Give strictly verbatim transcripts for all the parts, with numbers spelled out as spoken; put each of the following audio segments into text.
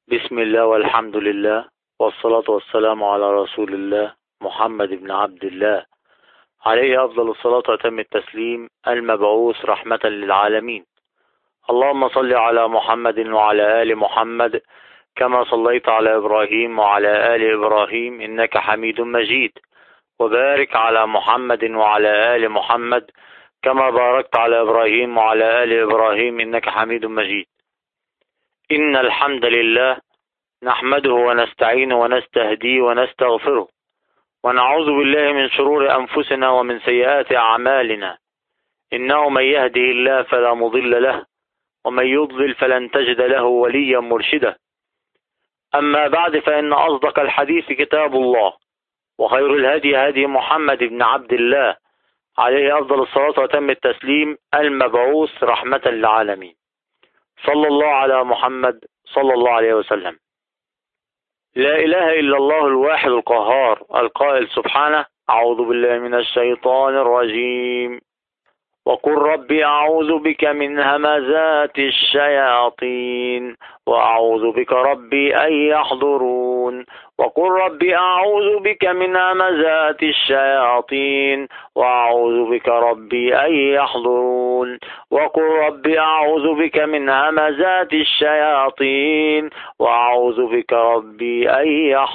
بسم الله والحمد لله والصلاة والسلام على رسول الله محمد بن عبد الله عليه أفضل الصلاة وأتم التسليم المبعوث رحمة للعالمين. اللهم صل على محمد وعلى آل محمد كما صليت على إبراهيم وعلى آل إبراهيم إنك حميد مجيد، وبارك على محمد وعلى آل محمد كما باركت على إبراهيم وعلى آل إبراهيم إنك حميد مجيد. إن الحمد لله نحمده ونستعينه ونستهديه ونستغفره ونعوذ بالله من شرور أنفسنا ومن سيئات أعمالنا، إنه من يهده الله فلا مضل له ومن يضلل فلن تجد له وليا مرشدا. أما بعد، فإن أصدق الحديث كتاب الله، وخير الهدي هدي محمد بن عبد الله عليه أفضل الصلاة وأتم التسليم المبعوث رحمة للعالمين. صلى الله على محمد صلى الله عليه وسلم. لا إله إلا الله الواحد القهار القائل سبحانه: أعوذ بالله من الشيطان الرجيم، وقل ربي أعوذ بك من همزات الشياطين وأعوذ بك ربي أن يحضرون. وقل ربي أعوذ بك من همزات الشياطين وأعوذ بك ربي أن يحضرون. وقل ربي أعوذ بك من همزات الشياطين وأعوذ بك ربي أن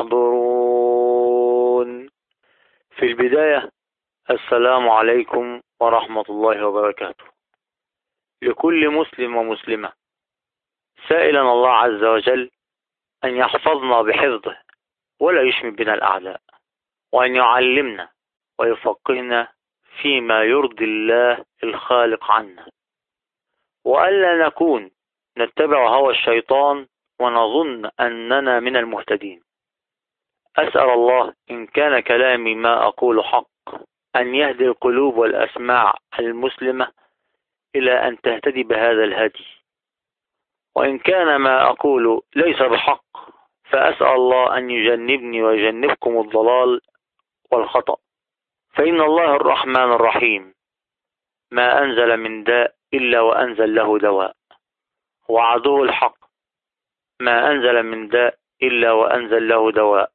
يحضرون. في البداية، السلام عليكم ورحمة الله وبركاته لكل مسلم ومسلمة، سائلا الله عز وجل أن يحفظنا بحفظه ولا يشمت بنا الأعداء، وأن يعلمنا ويفقهنا فيما يرضي الله الخالق عنا، وألا نكون نتبع هوى الشيطان ونظن أننا من المهتدين. أسأل الله إن كان كلامي ما أقول حق أن يهدي القلوب والأسماع المسلمة إلى أن تهتدي بهذا الهدي، وإن كان ما أقول ليس بحق فأسأل الله أن يجنبني ويجنبكم الضلال والخطأ، فإن الله الرحمن الرحيم ما أنزل من داء إلا وأنزل له دواء، وعدو الحق ما أنزل من داء إلا وأنزل له دواء،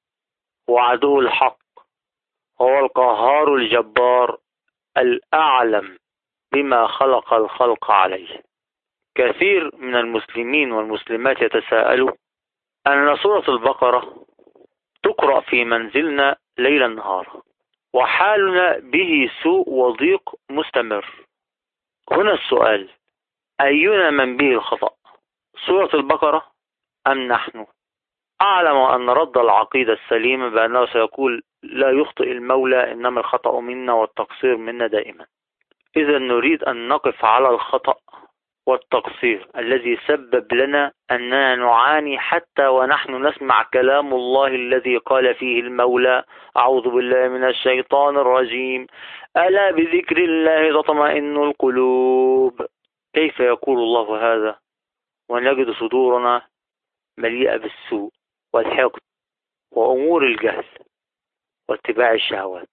وعدو الحق هو القهار الجبار الأعلم بما خلق الخلق عليه. كثير من المسلمين والمسلمات يتساءلوا أن سورة البقرة تقرأ في منزلنا ليل نهار، وحالنا به سوء وضيق مستمر. هنا السؤال: أينا من به الخطأ، سورة البقرة أم نحن؟ أعلم أن رد العقيدة السليمة بأنه سيقول لا يخطئ المولى، إنما الخطأ منا والتقصير منا دائما. إذا نريد أن نقف على الخطأ والتقصير الذي سبب لنا أننا نعاني حتى ونحن نسمع كلام الله الذي قال فيه المولى: أعوذ بالله من الشيطان الرجيم، ألا بذكر الله تطمئن القلوب. كيف يقول الله هذا ونجد صدورنا مليئة بالسوء والحقد وأمور الجهل واتباع الشهوات؟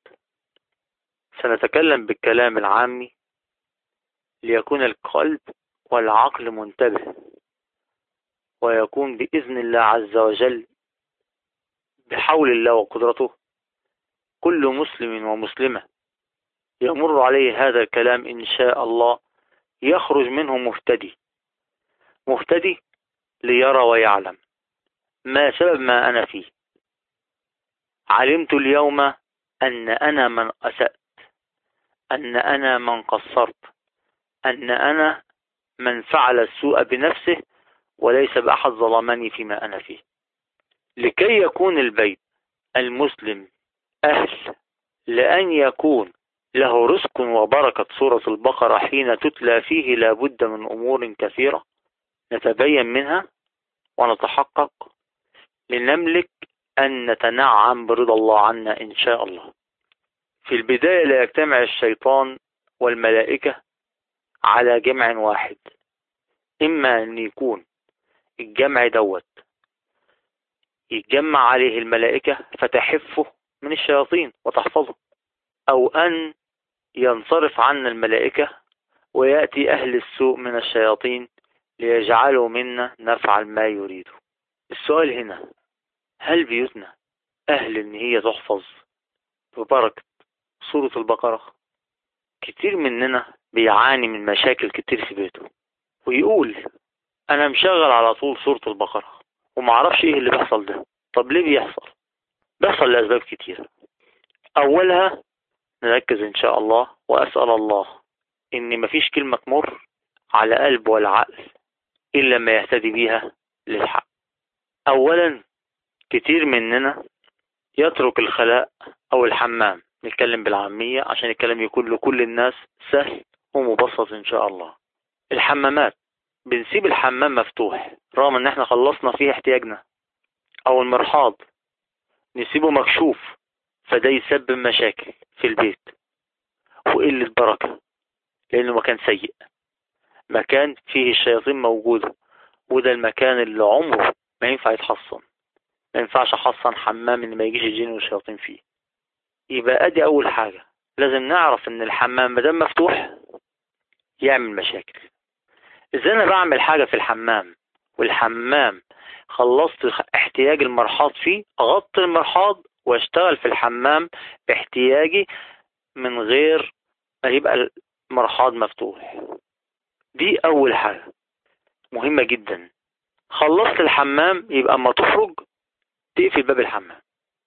سنتكلم بالكلام العامي ليكون القلب والعقل منتبه، ويكون بإذن الله عز وجل بحول الله وقدرته كل مسلم ومسلمة يمر عليه هذا الكلام إن شاء الله يخرج منه مهتدي، مهتدي ليرى ويعلم ما سبب ما أنا فيه. علمت اليوم أن أنا من أسأت، أن أنا من قصرت، أن أنا من فعل السوء بنفسه وليس بأحد ظلمني فيما أنا فيه. لكي يكون البيت المسلم أهل لأن يكون له رزق وبركة سورة البقرة حين تتلى فيه، لابد من أمور كثيرة نتبين منها ونتحقق لنملك أن نتنعم برضا الله عنا إن شاء الله. في البداية لا يجتمع الشيطان والملائكة على جمع واحد، إما أن يكون الجمع دوت يتجمع عليه الملائكة فتحفه من الشياطين وتحفظه، أو أن ينصرف عنا الملائكة ويأتي أهل السوء من الشياطين ليجعلوا منا نفعل ما يريدوا. السؤال هنا، هل بيوتنا أهل إن هي تحفظ ببركة سورة البقرة؟ كتير مننا بيعاني من مشاكل كتير في بيته، ويقول أنا مشغل على طول سورة البقرة ومعرفش إيه اللي بيحصل ده. طب ليه بيحصل؟ بيحصل لأسباب كتير. أولها نركز إن شاء الله، وأسأل الله إن مفيش كلمة تمر على قلب ولا عقل إلا ما يهتدي بيها للحق. أولا، كتير مننا يترك الخلاء أو الحمام، نتكلم بالعامية عشان الكلام يكون لكل الناس سهل ومبسط إن شاء الله. الحمامات بنسيب الحمام مفتوح رغم إن احنا خلصنا فيه احتياجنا، أو المرحاض نسيبه مكشوف، فده يسبب مشاكل في البيت وقلة بركة، لأنه مكان سيء، مكان فيه الشياطين موجودة، وده المكان اللي عمره ما ينفع يتحصن. ما ينفعش أحصن حمام إن ما يجيش الجن والشياطين فيه. يبقى أدي أول حاجة، لازم نعرف إن الحمام مادام مفتوح يعمل مشاكل. إذا أنا بعمل حاجة في الحمام والحمام خلصت احتياج المرحاض فيه، أغطي المرحاض واشتغل في الحمام باحتياجي من غير ما يبقى المرحاض مفتوح. دي أول حاجة مهمة جدا. خلصت الحمام، يبقى اما تخرج تقفل باب الحمام.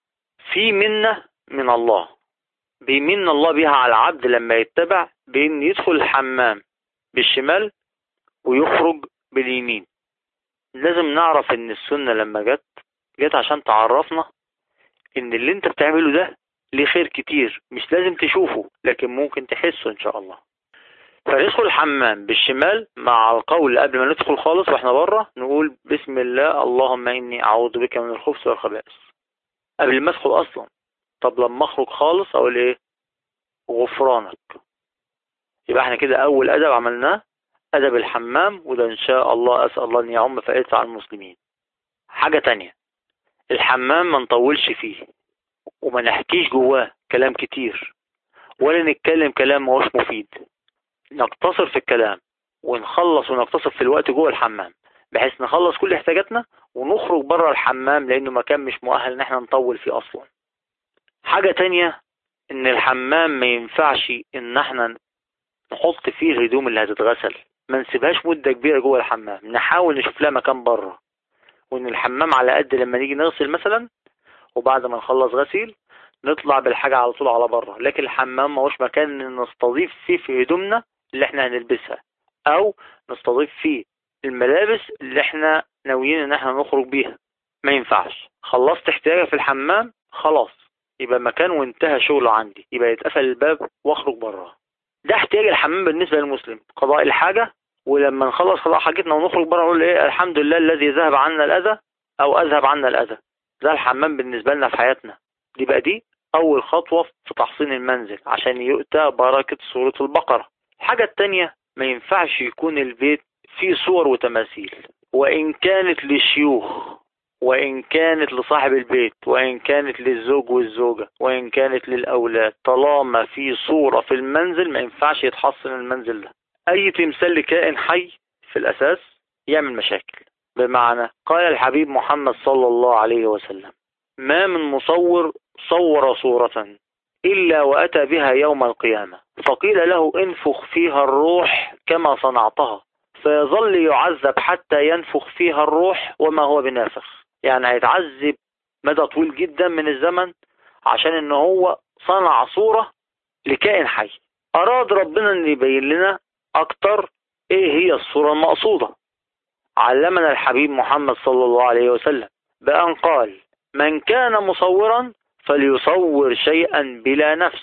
في منة من الله، بيمن الله بيها على العبد لما يتبع بأن يدخل الحمام بالشمال ويخرج باليمين. لازم نعرف ان السنة لما جت جت عشان تعرفنا ان اللي انت بتعمله ده ليه خير كتير، مش لازم تشوفه لكن ممكن تحسه ان شاء الله. فندخل الحمام بالشمال مع القول قبل ما ندخل خالص واحنا بره نقول بسم الله اللهم اني اعوذ بك من الخبث والخبائث قبل ما ادخل اصلا. طب لما اخرج خالص اقول ايه؟ غفرانك. يبقى احنا كده اول ادب عملناه، ادب الحمام، وده ان شاء الله اسال الله ان يعم فائدته على المسلمين. حاجة تانية، الحمام ما نطولش فيه وما نحكيش جواه كلام كتير ولا نتكلم كلام ما هوش مفيد. نقتصر في الكلام ونخلص ونقتصر في الوقت جوه الحمام بحيث نخلص كل احتاجاتنا ونخرج بره الحمام، لانه مكان مش مؤهل ان احنا نطول فيه اصلا. حاجة تانية، ان الحمام ما ينفعش ان احنا نحط فيه الهدوم اللي هتتغسل، ما نسيبهاش مدة كبيرة جوه الحمام، نحاول نشوف لها مكان بره. وان الحمام على قد لما نيجي نغسل مثلا وبعد ما نخلص غسيل نطلع بالحاجة على طول على بره، لكن الحمام ما هوش مكان نستضيف فيه في هدومنا اللي احنا هنلبسها، او نستضيف فيه الملابس اللي احنا ناويين ان احنا نخرج بيها. ما ينفعش. خلصت احتياجي في الحمام خلاص، يبقى مكان وانتهى شغله عندي، يبقى يتقفل الباب واخرج بره. ده احتياج الحمام بالنسبة للمسلم، قضاء الحاجة. ولما نخلص قضاء حاجتنا ونخرج بره نقول ايه؟ الحمد لله الذي ذهب عنا الأذى او اذهب عنا الأذى. ده الحمام بالنسبة لنا في حياتنا. دي بقى دي اول خطوة في تحصين المنزل عشان يؤتى بركة سورة البقرة. الحاجة التانية، ما ينفعش يكون البيت فيه صور وتماثيل، وان كانت للشيوخ وإن كانت لصاحب البيت وإن كانت للزوج والزوجة وإن كانت للأولاد. طالما في صورة في المنزل ما ينفعش يتحصن المنزل ده. أي تمثال لكائن حي في الأساس يعمل مشاكل. بمعنى قال الحبيب محمد صلى الله عليه وسلم: ما من مصور صور صورة إلا وأتى بها يوم القيامة فقيل له انفخ فيها الروح كما صنعتها، فيظل يعذب حتى ينفخ فيها الروح وما هو بنافخ. يعني هيتعذب مدى طويل جدا من الزمن عشان ان هو صنع صورة لكائن حي. اراد ربنا ان يبين لنا اكتر ايه هي الصورة المقصودة. علمنا الحبيب محمد صلى الله عليه وسلم بأن قال: من كان مصورا فليصور شيئا بلا نفس.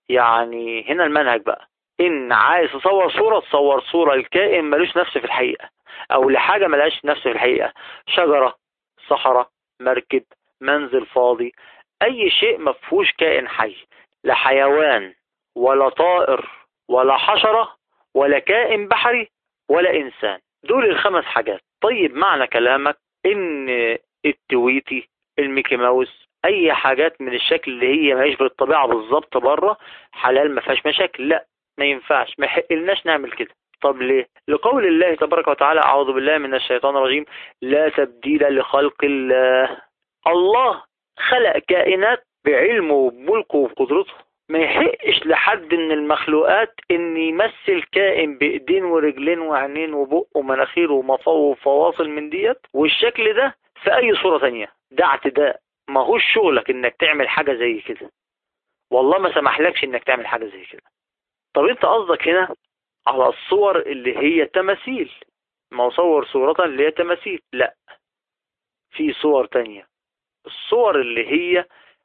يعني هنا المنهج بقى، ان عايز تصور صورة تصور صورة الكائن ملوش نفس في الحقيقة، او لحاجة ملهاش نفس في الحقيقة، شجرة، صحراء، مركب، منزل فاضي، اي شيء مفهوش كائن حي، لا حيوان ولا طائر ولا حشرة ولا كائن بحري ولا انسان. دول الخمس حاجات. طيب معنى كلامك ان التويتي، الميكي ماوس، اي حاجات من الشكل اللي هي ما يشبه الطبيعة بالظبط بره حلال ما فيهاش مشاكل؟ لا، ما ينفعش، ما يحقلناش نعمل كده. طب ليه؟ لقول الله تبارك وتعالى أعوذ بالله من الشيطان الرجيم لا تبديل لخلق الله. الله خلق كائنات بعلمه وبملكه وبقدرته. ما يحقش لحد من المخلوقات ان يمثل كائن بايدين ورجلين وعينين وبق ومناخير وفواصل من ديت والشكل ده في اي صورة تانية. ده اعتداء، ما هوش شغلك انك تعمل حاجة زي كده. والله ما سمحلكش انك تعمل حاجة زي كده. طب انت قصدك هنا على الصور اللي هي تماثيل، ما صور صورة اللي هي تماثيل؟ لا، في صور تانية، الصور اللي هي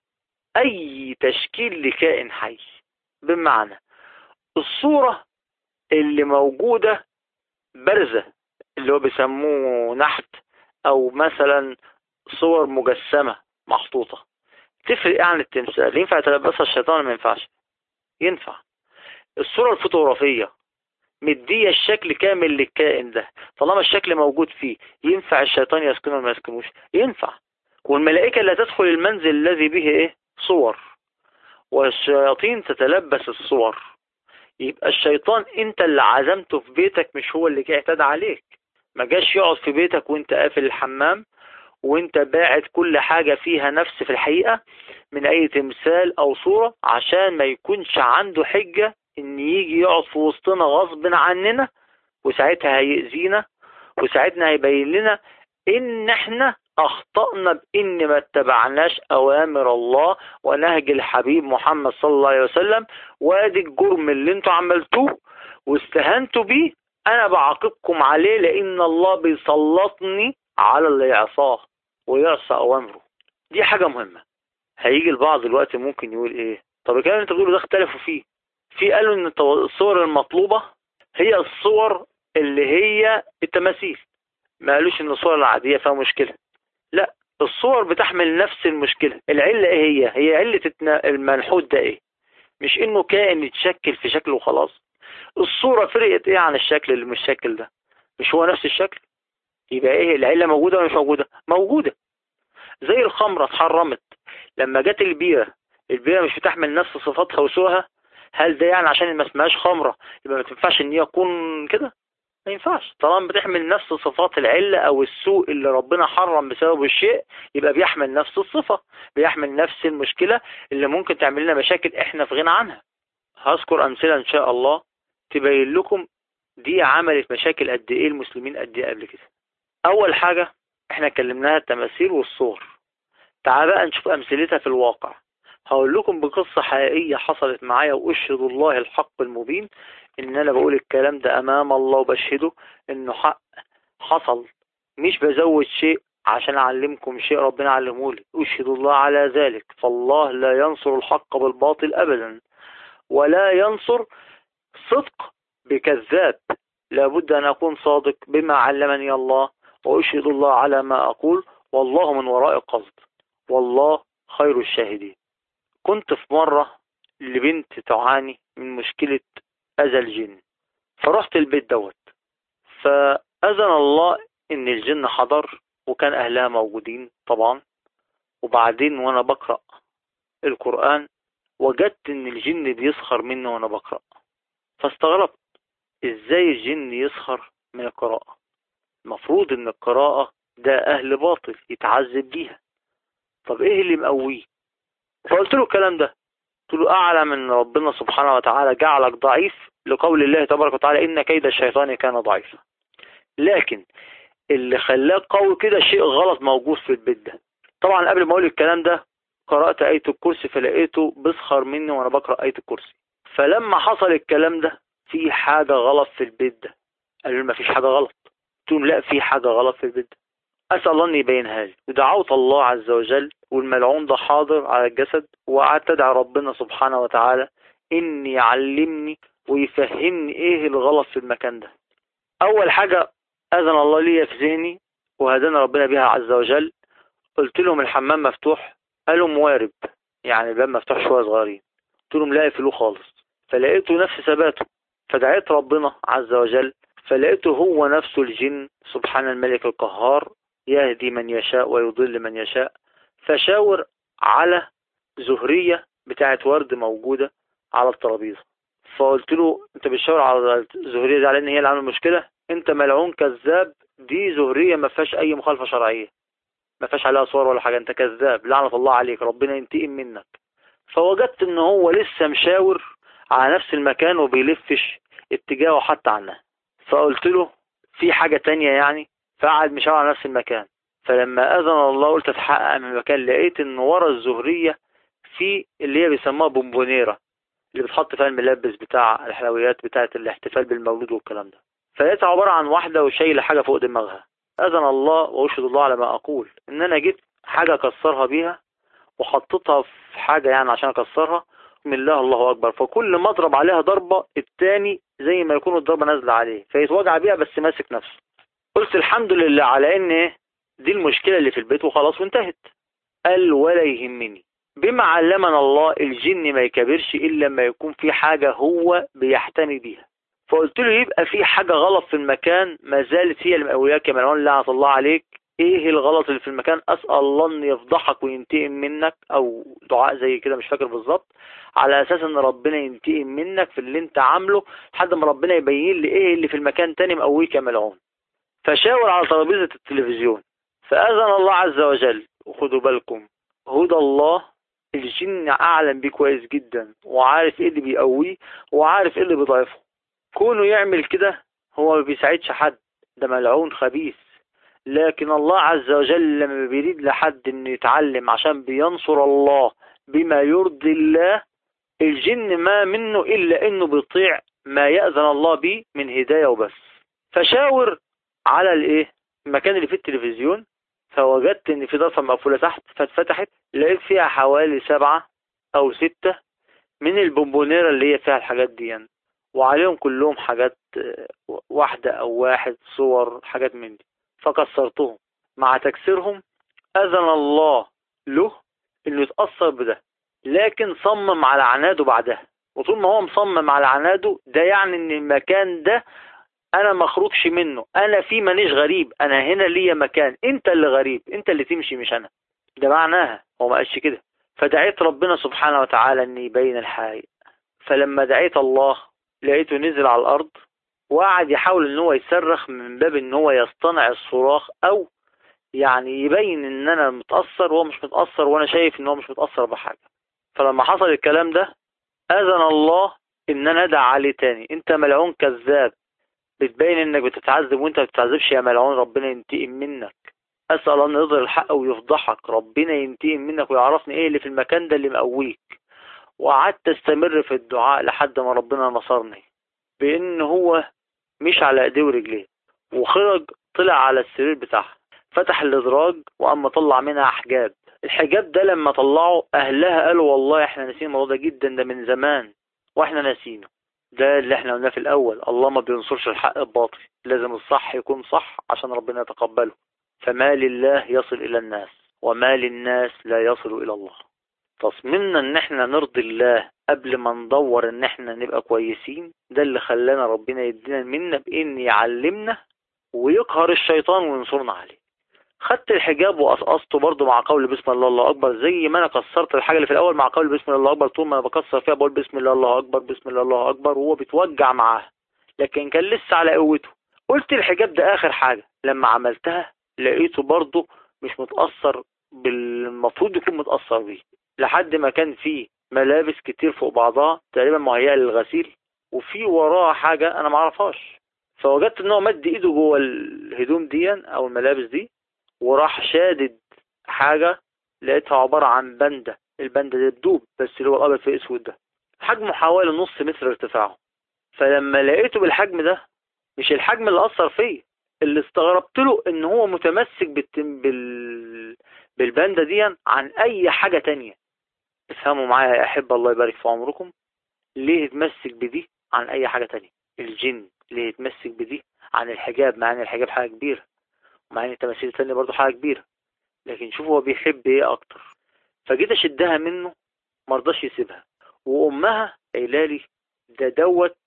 اي تشكيل لكائن حي. بمعنى الصورة اللي موجودة بارزة اللي هو بيسموه نحت، او مثلا صور مجسمة محطوطة. تفرق عن التمثال. ينفع يتلبسها الشيطان؟ ما ينفعش. ينفع. الصورة الفوتوغرافية مدية الشكل كامل للكائن ده، طالما الشكل موجود فيه ينفع الشيطان يسكنه ولا ما يسكنوش؟ ينفع. والملائكة لا تدخل المنزل الذي به ايه؟ صور، والشياطين تتلبس الصور. يبقى الشيطان انت اللي عزمته في بيتك، مش هو اللي جه اعتدى عليك. ما جاش يقعد في بيتك وانت قافل الحمام وانت باعد كل حاجة فيها نفس في الحقيقة من اي تمثال او صورة، عشان ما يكونش عنده حجة ان يجي يقعد في وسطنا غصب عننا، وساعتها هيأذينا، وساعتها هيبين لنا ان احنا اخطأنا بان ما اتبعناش اوامر الله ونهج الحبيب محمد صلى الله عليه وسلم. وادي الجرم اللي انتوا عملتوه واستهنتوا بيه، انا بعاقبكم عليه، لان الله بيسلطني على اللي يعصاه ويعصى اوامره. دي حاجة مهمة. هيجي البعض دلوقتي ممكن يقول ايه؟ طب الكلام اللي انت بتقوله ده اختلفوا فيه. في قالوا ان الصور المطلوبة هي الصور اللي هي التماثيل، ما قالوش ان الصور العادية فيها مشكلة. لا، الصور بتحمل نفس المشكلة. العلة ايه هي؟ هي علة المنحوت ده ايه؟ مش انه كائن يتشكل في شكله وخلاص. الصورة فرقت ايه عن الشكل اللي مش شكل ده؟ مش هو نفس الشكل؟ يبقى ايه العلة؟ موجودة ولا مش موجودة؟ موجودة. زي الخمرة اتحرمت لما جت البيرة، البيرة مش بتحمل نفس صفاتها وسوها. هل ده يعني عشان ما اسمهاش خمرة يبقى ما تنفعش ان هي تكون كده؟ ما ينفعش. طالما بتحمل نفس صفات العلة او السوء اللي ربنا حرم بسبب الشيء، يبقى بيحمل نفس الصفة، بيحمل نفس المشكلة اللي ممكن تعمل لنا مشاكل احنا في غنى عنها. هذكر امثلة ان شاء الله تبين لكم دي عملت مشاكل قد ايه المسلمين قد ايه قبل كده. اول حاجة احنا كلمناها التماثيل والصور. تعال بقى نشوف امثلتها في الواقع. هقول لكم بقصة حقيقية حصلت معايا، واشهد الله الحق المبين ان انا بقول الكلام ده امام الله وبشهده انه حق حصل. مش بزود شيء عشان اعلمكم شيء ربنا علمه لي، اشهد الله على ذلك. فالله لا ينصر الحق بالباطل ابدا، ولا ينصر صدق بكذاب. لابد ان اكون صادق بما علمني الله، واشهد الله على ما اقول، والله من وراء قصد، والله خير الشاهدين. كنت في مرة لبنت تعاني من مشكلة أذى الجن، فرحت البيت دوت، فأذن الله إن الجن حضر وكان أهلها موجودين طبعا. وبعدين وأنا بقرأ القرآن وجدت إن الجن بيسخر مني وأنا بقرأ، فاستغربت إزاي الجن يسخر من القراءة؟ المفروض إن القراءة ده أهل باطل يتعذب بيها. طب إيه اللي مقويه؟ فقلت له الكلام ده، قلت له أعلم أن ربنا سبحانه وتعالى جعلك ضعيف لقول الله تبارك وتعالى إن كيد الشيطان كان ضعيفا. لكن اللي خلاك قوي كده شيء غلط موجود في البيت ده. طبعا قبل ما أقول الكلام ده قرأت آية الكرسي، فلقيته بيسخر مني وأنا بقرأ آية الكرسي. فلما حصل الكلام ده في حاجة غلط في البيت ده. قالوا لي ما فيش حاجة غلط. قلت لهم لا، في حاجة غلط في البيت ده، أسأل الله أن يبينها لي. ودعوت الله عز وجل، والملعون ده حاضر على الجسد، وقعدت أدعي ربنا سبحانه وتعالى إن يعلمني ويفهمني إيه الغلط في المكان ده. أول حاجة أذن الله لي في ذهني وهدانا ربنا بها عز وجل. قلت لهم الحمام مفتوح، قالوا موارب، يعني الباب مفتوح شوية صغيرين. قلت لهم لا يقفلوه خالص، فلقيته نفس ثباته. فدعيت ربنا عز وجل فلقيته هو نفسه الجن سبحان الملك القهار، يهدي من يشاء ويضل من يشاء. فشاور على زهرية بتاعت ورد موجودة على الترابيزة، فقلت له انت بتشاور على الزهرية دي على ان هي اللي عامله المشكلة؟ انت ملعون كذاب، دي زهرية ما فيهاش اي مخالفة شرعية، ما فيهاش عليها صور ولا حاجة، انت كذاب لعنة الله عليك ربنا ينتقم منك. فوجدت ان هو لسه مشاور على نفس المكان وبيلفش اتجاهه حتى عنها. فقلت له في حاجة تانية يعني؟ فقعد مشاور على نفس المكان. فلما اذن الله قلت اتحقق من المكان، لقيت ان ورا الزهرية في اللي هي بيسموها بونبونيرة، اللي بتحط فيها الملبس بتاع الحلويات بتاعة الاحتفال بالمولود والكلام ده. فلقيتها عبارة عن واحدة وشايلة حاجة فوق دماغها. أذن الله وأشهد الله على ما أقول إن أنا جبت حاجة أكسرها بيها وحطيتها في حاجة يعني عشان أكسرها. من الله الله أكبر، فكل ما أضرب عليها ضربة التاني زي ما يكون الضربة نازلة عليه فيتوجع بيها بس ماسك نفسه. قلت الحمد لله على إن إيه دي المشكلة اللي في البيت وخلاص وانتهت. قال ولا يهمني، بما علمنا الله الجن ما يكبرش إلا لما يكون في حاجة هو بيحتمي بيها. فقلت له يبقى في حاجة غلط في المكان ما زالت هي اللي مقوياك يا ملعون لعنة الله عليك. ايه الغلط اللي في المكان؟ اسأل الله ان يفضحك وينتقم منك، او دعاء زي كده مش فاكر بالظبط، على اساس ان ربنا ينتقم منك في اللي انت عامله لحد ما ربنا يبين لي ايه اللي في المكان تاني مقويك يا ملعون. فشاور على ترابيزة التلفزيون. فأذن الله عز وجل، وخدوا بالكم هدى الله الجن أعلم بيه كويس جدا وعارف ايه اللي بيقويه وعارف ايه اللي بيضعفه. كونه يعمل كده هو ما بيساعدش حد، ده ملعون خبيث. لكن الله عز وجل لما بيريد لحد انه يتعلم عشان بينصر الله بما يرضي الله، الجن ما منه الا انه بيطيع ما يأذن الله به من هداية وبس. فشاور على الايه المكان اللي فيه التلفزيون، فوجدت ان في ضرفة مقفولة تحت فاتفتحت، لقيت فيها حوالي سبعة او ستة من البونبونيرة اللي هي فيها الحاجات دي يعني. وعليهم كلهم حاجات واحدة او واحد صور حاجات من دي. فكسرتهم. مع تكسيرهم اذن الله له انه يتأثر بده، لكن صمم على عناده بعدها. وطول ما هو مصمم على عناده ده يعني ان المكان ده انا ما اخرجش منه، انا في مانيش غريب، انا هنا ليا مكان، انت اللي غريب، انت اللي تمشي مش انا. ده معناها، هو ما قالش كده. فدعيت ربنا سبحانه وتعالى ان يبين الحقيقة. فلما دعيت الله لقيته نزل على الارض وقعد يحاول ان هو يصرخ من باب ان هو يصطنع الصراخ، او يعني يبين ان انا متأثر وهو مش متأثر وانا شايف ان هو مش متأثر بحاجة. فلما حصل الكلام ده اذن الله ان انا ادعى عليه تاني. انت ملعون كذاب، بتبين انك بتتعذب وانت ما بتتعذبش يا ملعون، ربنا ينتقم منك. اسأل ان يظهر الحق ويفضحك، ربنا ينتقم منك ويعرفني ايه اللي في المكان ده اللي مقويك. وقعدت استمر في الدعاء لحد ما ربنا نصرني بان هو مش على ايديه ورجليه وخرج، طلع على السرير بتاعها، فتح الادراج واما طلع منها حجاب. الحجاب ده لما طلعه اهلها قالوا والله احنا ناسيين الموضوع ده جدا، ده من زمان واحنا ناسينه. ده اللي احنا قلناه في الاول، الله ما بينصرش الحق الباطل، لازم الصح يكون صح عشان ربنا يتقبله. فما لله يصل الى الناس وما للناس لا يصل الى الله. تصميمنا ان احنا نرضي الله قبل ما ندور ان احنا نبقى كويسين، ده اللي خلانا ربنا يدينا منا بان يعلمنا ويقهر الشيطان وينصرنا عليه. خدت الحجاب وقصقصته برضه مع قول بسم الله الله اكبر، زي ما انا كسرت الحاجه اللي في الاول مع قول بسم الله الله اكبر. طول ما انا بكسر فيها بقول بسم الله الله اكبر بسم الله الله اكبر، وهو بيتوجع معاها لكن كان لسه على قوته. قلت الحجاب ده اخر حاجه. لما عملتها لقيته برضه مش متاثر بالمفروض يكون متاثر بيه، لحد ما كان فيه ملابس كتير فوق بعضها تقريبا مهيئه للغسيل، وفي وراها حاجه انا معرفهاش. فوجدت ان هو مد ايده جوه الهدوم دي او الملابس دي وراح شادد حاجة، لقيتها عبارة عن بندة. البندة دي بدوب بس اللي هو الأبيض في اسود ده، حجمه حوالي نص متر ارتفاعه. فلما لقيته بالحجم ده، مش الحجم اللي أثر فيه، اللي استغربت له ان هو متمسك بالتم بال... بالبندة دي عن اي حاجة تانية. افهموا معايا يا احب الله يبارك في عمركم، ليه يتمسك بدي عن اي حاجة تانية؟ الجن ليه يتمسك بدي عن الحجاب، مع ان الحجاب حاجة كبيرة، مع ان التماثيل التانية برضو حاجة كبيرة، لكن شوفوا هو بيحب ايه اكتر. فجيت اشدها منه مرضاش يسيبها. وامها قايله لي ده دوت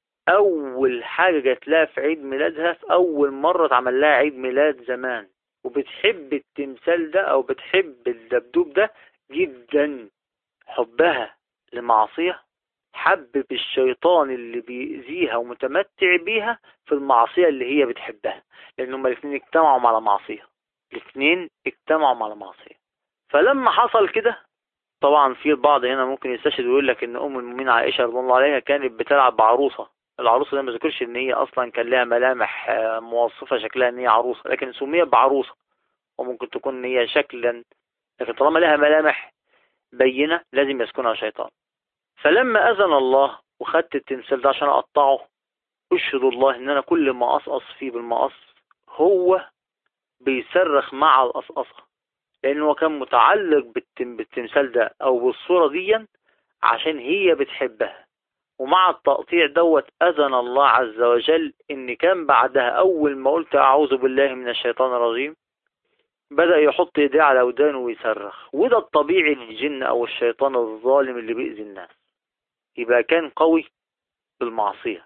اول حاجة جات لها في عيد ميلادها، في اول مرة اتعمل لها عيد ميلاد زمان، وبتحب التمثال ده او بتحب الدبدوب ده جدا. حبها لمعصية حبب الشيطان اللي بيأذيها ومتمتع بيها في المعصية اللي هي بتحبها، لأن هما الاثنين اجتمعوا على معصية، الاثنين اجتمعوا على معصية. فلما حصل كده، طبعا في البعض هنا ممكن يستشهد ويقول لك ان ام المؤمنين عائشة رضي الله عليها كانت بتلعب بعروسة. العروسة ده ما ذكرش ان هي اصلا كان لها ملامح موصفة شكلها ان هي عروسة، لكن سميت بعروسة، وممكن تكون ان هي شكلا، لكن طالما لها ملامح بينة لازم يسكنها شيطان. فلما اذن الله وخدت التمثال ده عشان اقطعه، اشهد الله ان انا كل ما اقصقص فيه بالمقص هو بيصرخ مع القصقصة، لانه هو كان متعلق بالتم بالتمثال ده او بالصورة دي عشان هي بتحبها. ومع التقطيع دوت اذن الله عز وجل ان كان بعدها اول ما قلت اعوذ بالله من الشيطان الرجيم بدأ يحط ايديه على ودانه ويصرخ. وده الطبيعي للجن او الشيطان الظالم اللي بيأذي الناس. يبقى كان قوي بالمعصية،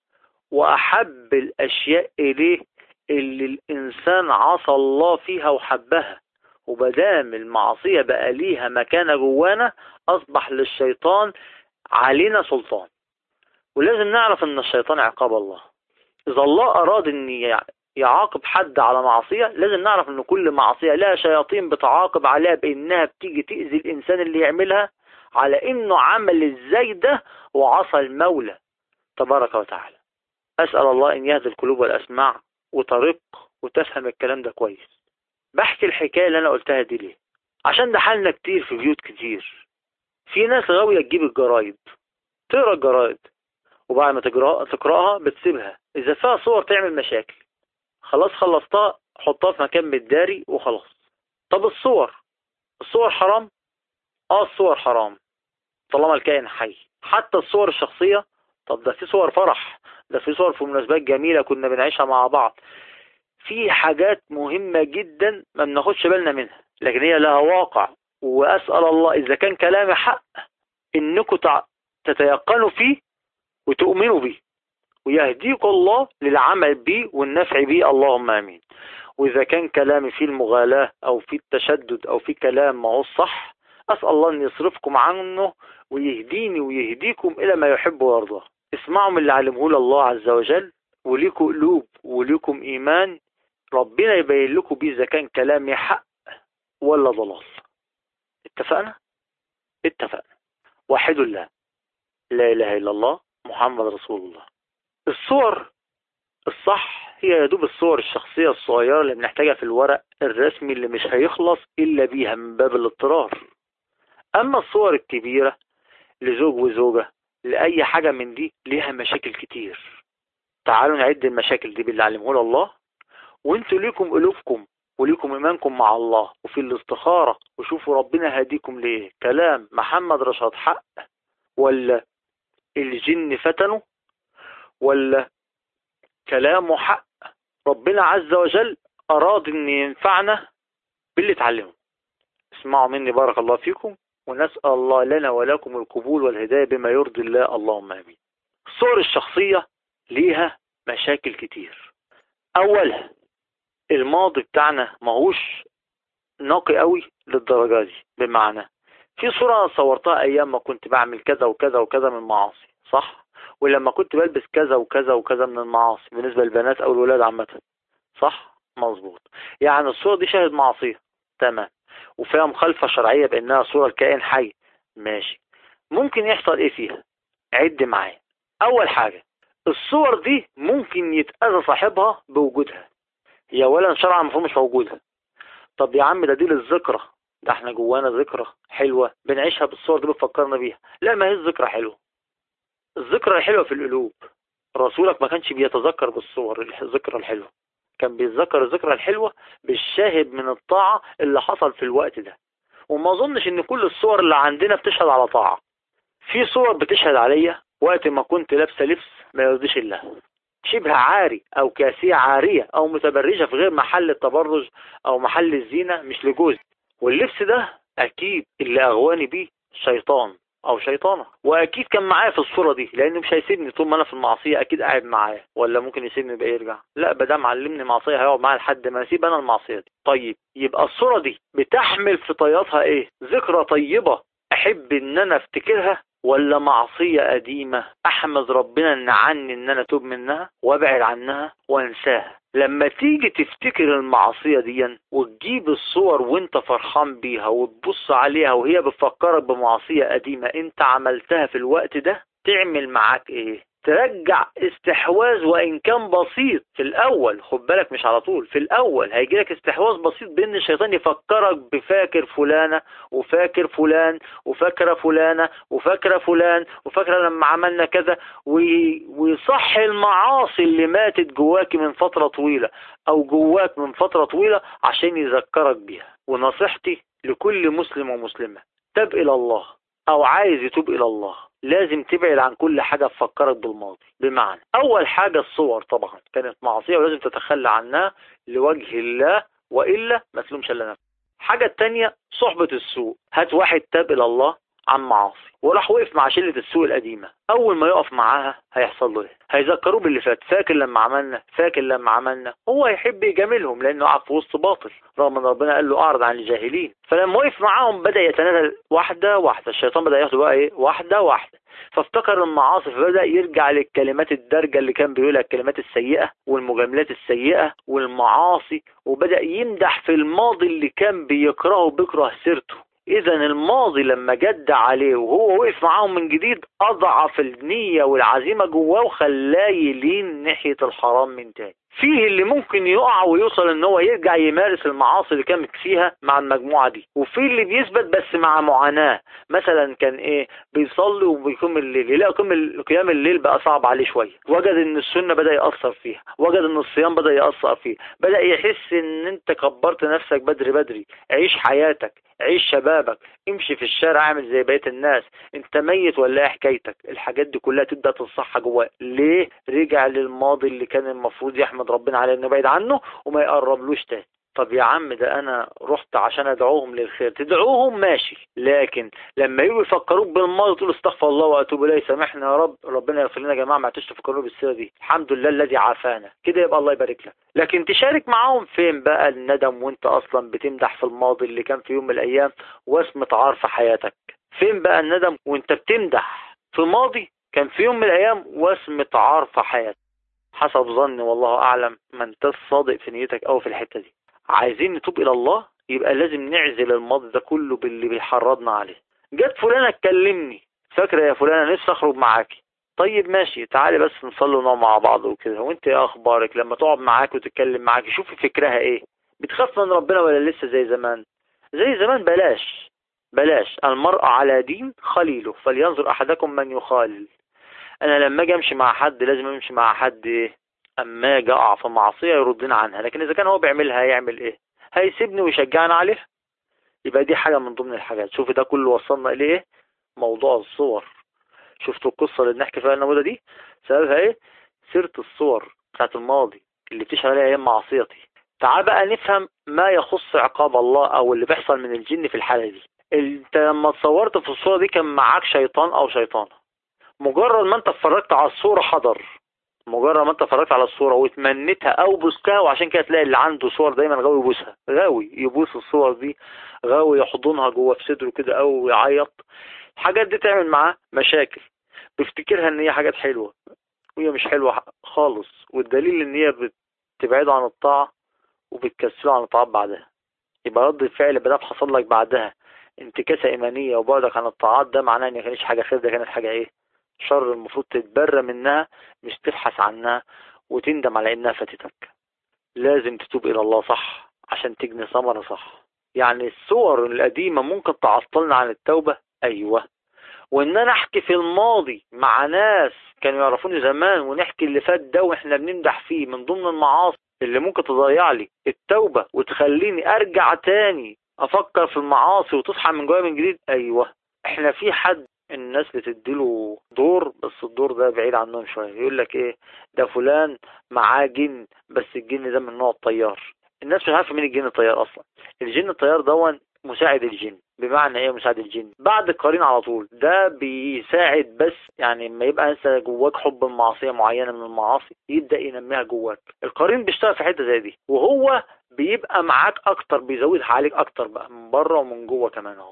واحب الاشياء اليه اللي الانسان عصى الله فيها وحبها. وبدام المعصية بقى ليها مكانة جوانا، اصبح للشيطان علينا سلطان. ولازم نعرف ان الشيطان عقاب الله. اذا الله اراد ان يعاقب حد على معصية، لازم نعرف ان كل معصية لها شياطين بتعاقب عليها بانها بتيجي تأذي الانسان اللي يعملها على انه عمل ازاي ده وعصى المولى تبارك وتعالى. اسأل الله ان يهدي القلوب والاسماع وطريق وتفهم الكلام ده كويس. بحكي الحكاية اللي انا قلتها دي ليه؟ عشان ده حالنا كتير في بيوت كتير. في ناس غاوية تجيب الجرايد، تقرأ الجرايد، وبعد ما تقرأها بتسيبها. إذا فيها صور تعمل مشاكل، خلاص خلصتها حطها في مكان متداري وخلاص. طب الصور، الصور حرام؟ اه الصور حرام طالما الكائن حي. حتى الصور الشخصية، طب ده في صور فرح، ده في صور في مناسبات جميلة كنا بنعيشها مع بعض. في حاجات مهمة جدا ما بناخدش بالنا منها، لكن هي لها واقع. وأسأل الله إذا كان كلامي حق إنكم تتيقنوا فيه وتؤمنوا به، ويهديكم الله للعمل به والنفع به، اللهم امين. واذا كان كلامي فيه المغالاة او فيه التشدد او فيه كلام ما هو الصح، اسأل الله ان يصرفكم عنه ويهديني ويهديكم الى ما يحب ويرضاه. اسمعوا من اللي علمه الله عز وجل، وليكم قلوب وليكم ايمان، ربنا يبين لكم بيه اذا كان كلامي حق ولا ضلال. اتفقنا؟ اتفقنا. وحدوا الله، لا اله الا الله محمد رسول الله. الصور الصح هي يدوب الصور الشخصية الصغيرة اللي بنحتاجها في الورق الرسمي اللي مش هيخلص إلا بيها من باب الاضطرار. أما الصور الكبيرة لزوج وزوجة لأي حاجة من دي ليها مشاكل كتير. تعالوا نعد المشاكل دي باللي علمه الله، وانتوا ليكم قلوبكم وليكم إيمانكم مع الله وفي الاستخارة، وشوفوا ربنا هديكم ليه. كلام محمد رشاد حق ولا الجن فتنوا، ولا كلامه حق ربنا عز وجل أراد أن ينفعنا باللي اتعلمه. اسمعوا مني بارك الله فيكم، ونسأل الله لنا ولكم القبول والهداية بما يرضي الله، اللهم آمين. الصور الشخصية ليها مشاكل كتير. أولها الماضي بتاعنا ماهوش نقي قوي للدرجة دي. بمعنى في صورة أنا صورتها أيام ما كنت بعمل كذا وكذا وكذا من معاصي، صح؟ ولما كنت بلبس كذا وكذا وكذا من المعاصي بالنسبة للبنات أو الولاد عامة، صح؟ مظبوط. يعني الصورة دي شاهد معصية، تمام، وفيها مخالفة شرعية بأنها صورة الكائن حي، ماشي. ممكن يحصل إيه فيها؟ عد معايا. أول حاجة، الصور دي ممكن يتأذى صاحبها بوجودها. هي أولا شرعا المفروض مش موجودة. طب يا عم ده دي للذكرى، ده احنا جوانا ذكرى حلوة بنعيشها بالصور دي بتفكرنا بيها. لا، ما هي الذكرى حلوة، الذكرى الحلوة في القلوب. رسولك ما كانش بيتذكر بالصور الذكرى الحلوة، كان بيتذكر الذكرى الحلوة بالشاهد من الطاعة اللي حصل في الوقت ده. وما اظنش ان كل الصور اللي عندنا بتشهد على طاعة. في صور بتشهد عليا وقت ما كنت لابسه لبس ما يرضيش الله، شبه عاري او كاسية عارية او متبرجة في غير محل التبرج او محل الزينة مش لجوزي. واللبس ده اكيد اللي اغواني بيه شيطان او شيطانة، واكيد كان معايا في الصورة دي، لانه مش هيسيبني طول ما انا في المعصية، اكيد قاعد معايا. ولا ممكن يسيبني بقى يرجع؟ لا، بدام علمني معصية هيقعد معايا لحد ما اسيب انا المعصية دي. طيب يبقى الصورة دي بتحمل في طياتها ايه؟ ذكرى طيبة احب ان انا افتكرها ولا معصية قديمة احمد ربنا ان عني ان انا اتوب منها وابعد عنها وانساها؟ لما تيجي تفتكر المعصية دي وتجيب الصور وانت فرحان بيها وتبص عليها وهي بتفكرك بمعصية قديمة انت عملتها في الوقت ده، تعمل معاك ايه؟ ترجع استحواذ وان كان بسيط في الاول، خد بالك مش على طول، في الاول هيجيلك استحواذ بسيط بان الشيطان يفكرك بفاكر فلانة وفاكر فلان وفاكرة فلانة وفاكرة فلان وفاكرة لما عملنا كذا، ويصح المعاصي اللي ماتت جواك من فترة طويلة او جواك من فترة طويلة عشان يذكرك بيها. ونصيحتي لكل مسلم ومسلمة، تب الى الله او عايز يتوب الى الله لازم تبعد عن كل حاجة تفكرك بالماضي. بمعنى اول حاجة الصور طبعا كانت معصية ولازم تتخلى عنها لوجه الله والا ما تلومش الا نفسك. حاجة التانية صحبة السوء. هات واحد تاب الى الله عن معاصي وراح وقف مع شلة السوء القديمة، اول ما يقف معاها هيحصل له ايه؟ هيذكروه باللي فات، فاكر لما عملنا فاكر لما عملنا هو هيحب يجاملهم لانه قاعد في وسط باطل رغم ان ربنا قال له اعرض عن الجاهلين. فلما وقف معاهم بدأ يتنازل واحدة واحدة، الشيطان بدأ ياخده بقى ايه واحدة واحدة، فافتكر المعاصي فبدأ يرجع للكلمات الدارجة اللي كان بيقولها، الكلمات السيئة والمجاملات السيئة والمعاصي، وبدأ يمدح في الماضي اللي كان بيكرهه بيكره سيرته. اذا الماضي لما جد عليه وهو وقف معاهم من جديد اضعف النية والعزيمة جواه وخلاه يلين ناحية الحرام من تاني. فيه اللي ممكن يقع ويوصل ان هو يرجع يمارس المعاصي اللي كان فيها مع المجموعة دي، وفي اللي بيثبت بس مع معاناة، مثلا كان ايه بيصلي وبيقوم الليل، يلاقي قيام قيام الليل بقى صعب عليه شوية، وجد ان السنة بدأ يأثر فيها، وجد ان الصيام بدأ يأثر فيه، بدأ يحس ان انت كبرت نفسك بدري بدري. عيش حياتك، عيش شبابك، امشي في الشارع اعمل زي بقية الناس، انت ميت ولا ايه حكايتك؟ الحاجات دي كلها تبدأ تصح جواه. ليه؟ رجع للماضي اللي كان المفروض يحمد ربنا عليه انه بعيد عنه وما يقربلوش تاني. طب يا عم ده انا رحت عشان ادعوهم للخير، تدعوهم ماشي، لكن لما يجوا يفكروك بالماضي تقول استغفر الله واتوب اليه سامحنا يا رب، ربنا يغفر لنا يا جماعه ما عدتوش تفكروا بالسيره دي، الحمد لله الذي عافانا، كده يبقى الله يبارك لك. لكن تشارك معاهم فين بقى الندم وانت اصلا بتمدح في الماضي اللي كان في يوم من الايام واسمة عار في حياتك؟ فين بقى الندم وانت بتمدح في ماضي كان في يوم من الايام واسمة عار في حياتك؟ حسب ظني والله اعلم ما انت الصادق في نيتك او في الحتة دي. عايزين نتوب الى الله يبقى لازم نعزل الماضي ده كله باللي بيحرضنا عليه. جت فلانة تكلمني، فاكرة يا فلانة نفسي اخرج معاكي، طيب ماشي تعالي بس نصلي ونقعد مع بعض وكده، وانت ايه اخبارك لما تقعد معاك وتتكلم معاك؟ شوفي فكرها ايه، بتخاف من ربنا ولا لسه زي زمان؟ زي زمان بلاش بلاش. المرء على دين خليله فلينظر احدكم من يخالل. انا لما اجي امشي مع حد لازم امشي مع حد ايه؟ اما اجي اقع في معصيه يردنا عنها، لكن اذا كان هو بيعملها هيعمل ايه؟ هيسيبني ويشجعني عليها. يبقى دي حاجه من ضمن الحاجات. شوف ده كله وصلنا اليه ايه؟ موضوع الصور. شفتوا القصه اللي بنحكي فيها النموذج دي سببها ايه؟ سيره الصور بتاعت الماضي اللي بتشهر عليها ايام معصيتي. تعال بقى نفهم ما يخص عقاب الله او اللي بيحصل من الجن في الحاله دي. انت لما اتصورت في الصوره دي كان معاك شيطان او شيطانه، مجرد ما انت اتفرجت على الصورة حضر، مجرد ما انت اتفرجت على الصورة واتمنتها او بوستها، وعشان كده تلاقي اللي عنده صور دايما غاوي يبوسها، غاوي يبوس الصور دي، غاوي يحضنها جوه في صدره كده او يعيط. الحاجات دي تعمل معاه مشاكل، بيفتكرها ان هي حاجات حلوة وهي مش حلوة خالص، والدليل ان هي بتبعده عن الطاعة وبتكسله عن الطاعات بعدها. يبقى رد الفعل بدأت حصل لك بعدها انتكاسة ايمانية وبعدك عن الطاعات، ده معناه ان ما كانتش حاجة خير، ده كانت حاجة ايه؟ شر المفروض تتبرى منها مش تبحث عنها وتندم على انها فاتتك. لازم تتوب الى الله صح عشان تجني ثمرة صح. يعني الصور القديمة ممكن تعطلنا عن التوبة، ايوه، وان انا احكي في الماضي مع ناس كانوا يعرفوني زمان ونحكي اللي فات ده واحنا بنمدح فيه من ضمن المعاصي اللي ممكن تضيع لي التوبة وتخليني ارجع تاني افكر في المعاصي وتصحى من جوايا من جديد، ايوه. احنا في حد الناس بتديله دور بس الدور ده بعيد عنهم شوية، يقول لك ايه ده فلان معاه جن بس الجن ده من نوع الطيار. الناس مش عارفه مين الجن الطيار اصلا. الجن الطيار دون مساعد الجن. بمعنى ايه مساعد الجن؟ بعد القرين على طول، ده بيساعد بس يعني لما يبقى انت جواك حب المعصيه معينه من المعاصي يبدا ينميها جواك. القرين بيشتغل في حته زي دي وهو بيبقى معاك اكتر، بيزودها عليك اكتر بقى من بره ومن جوه كمان اهو.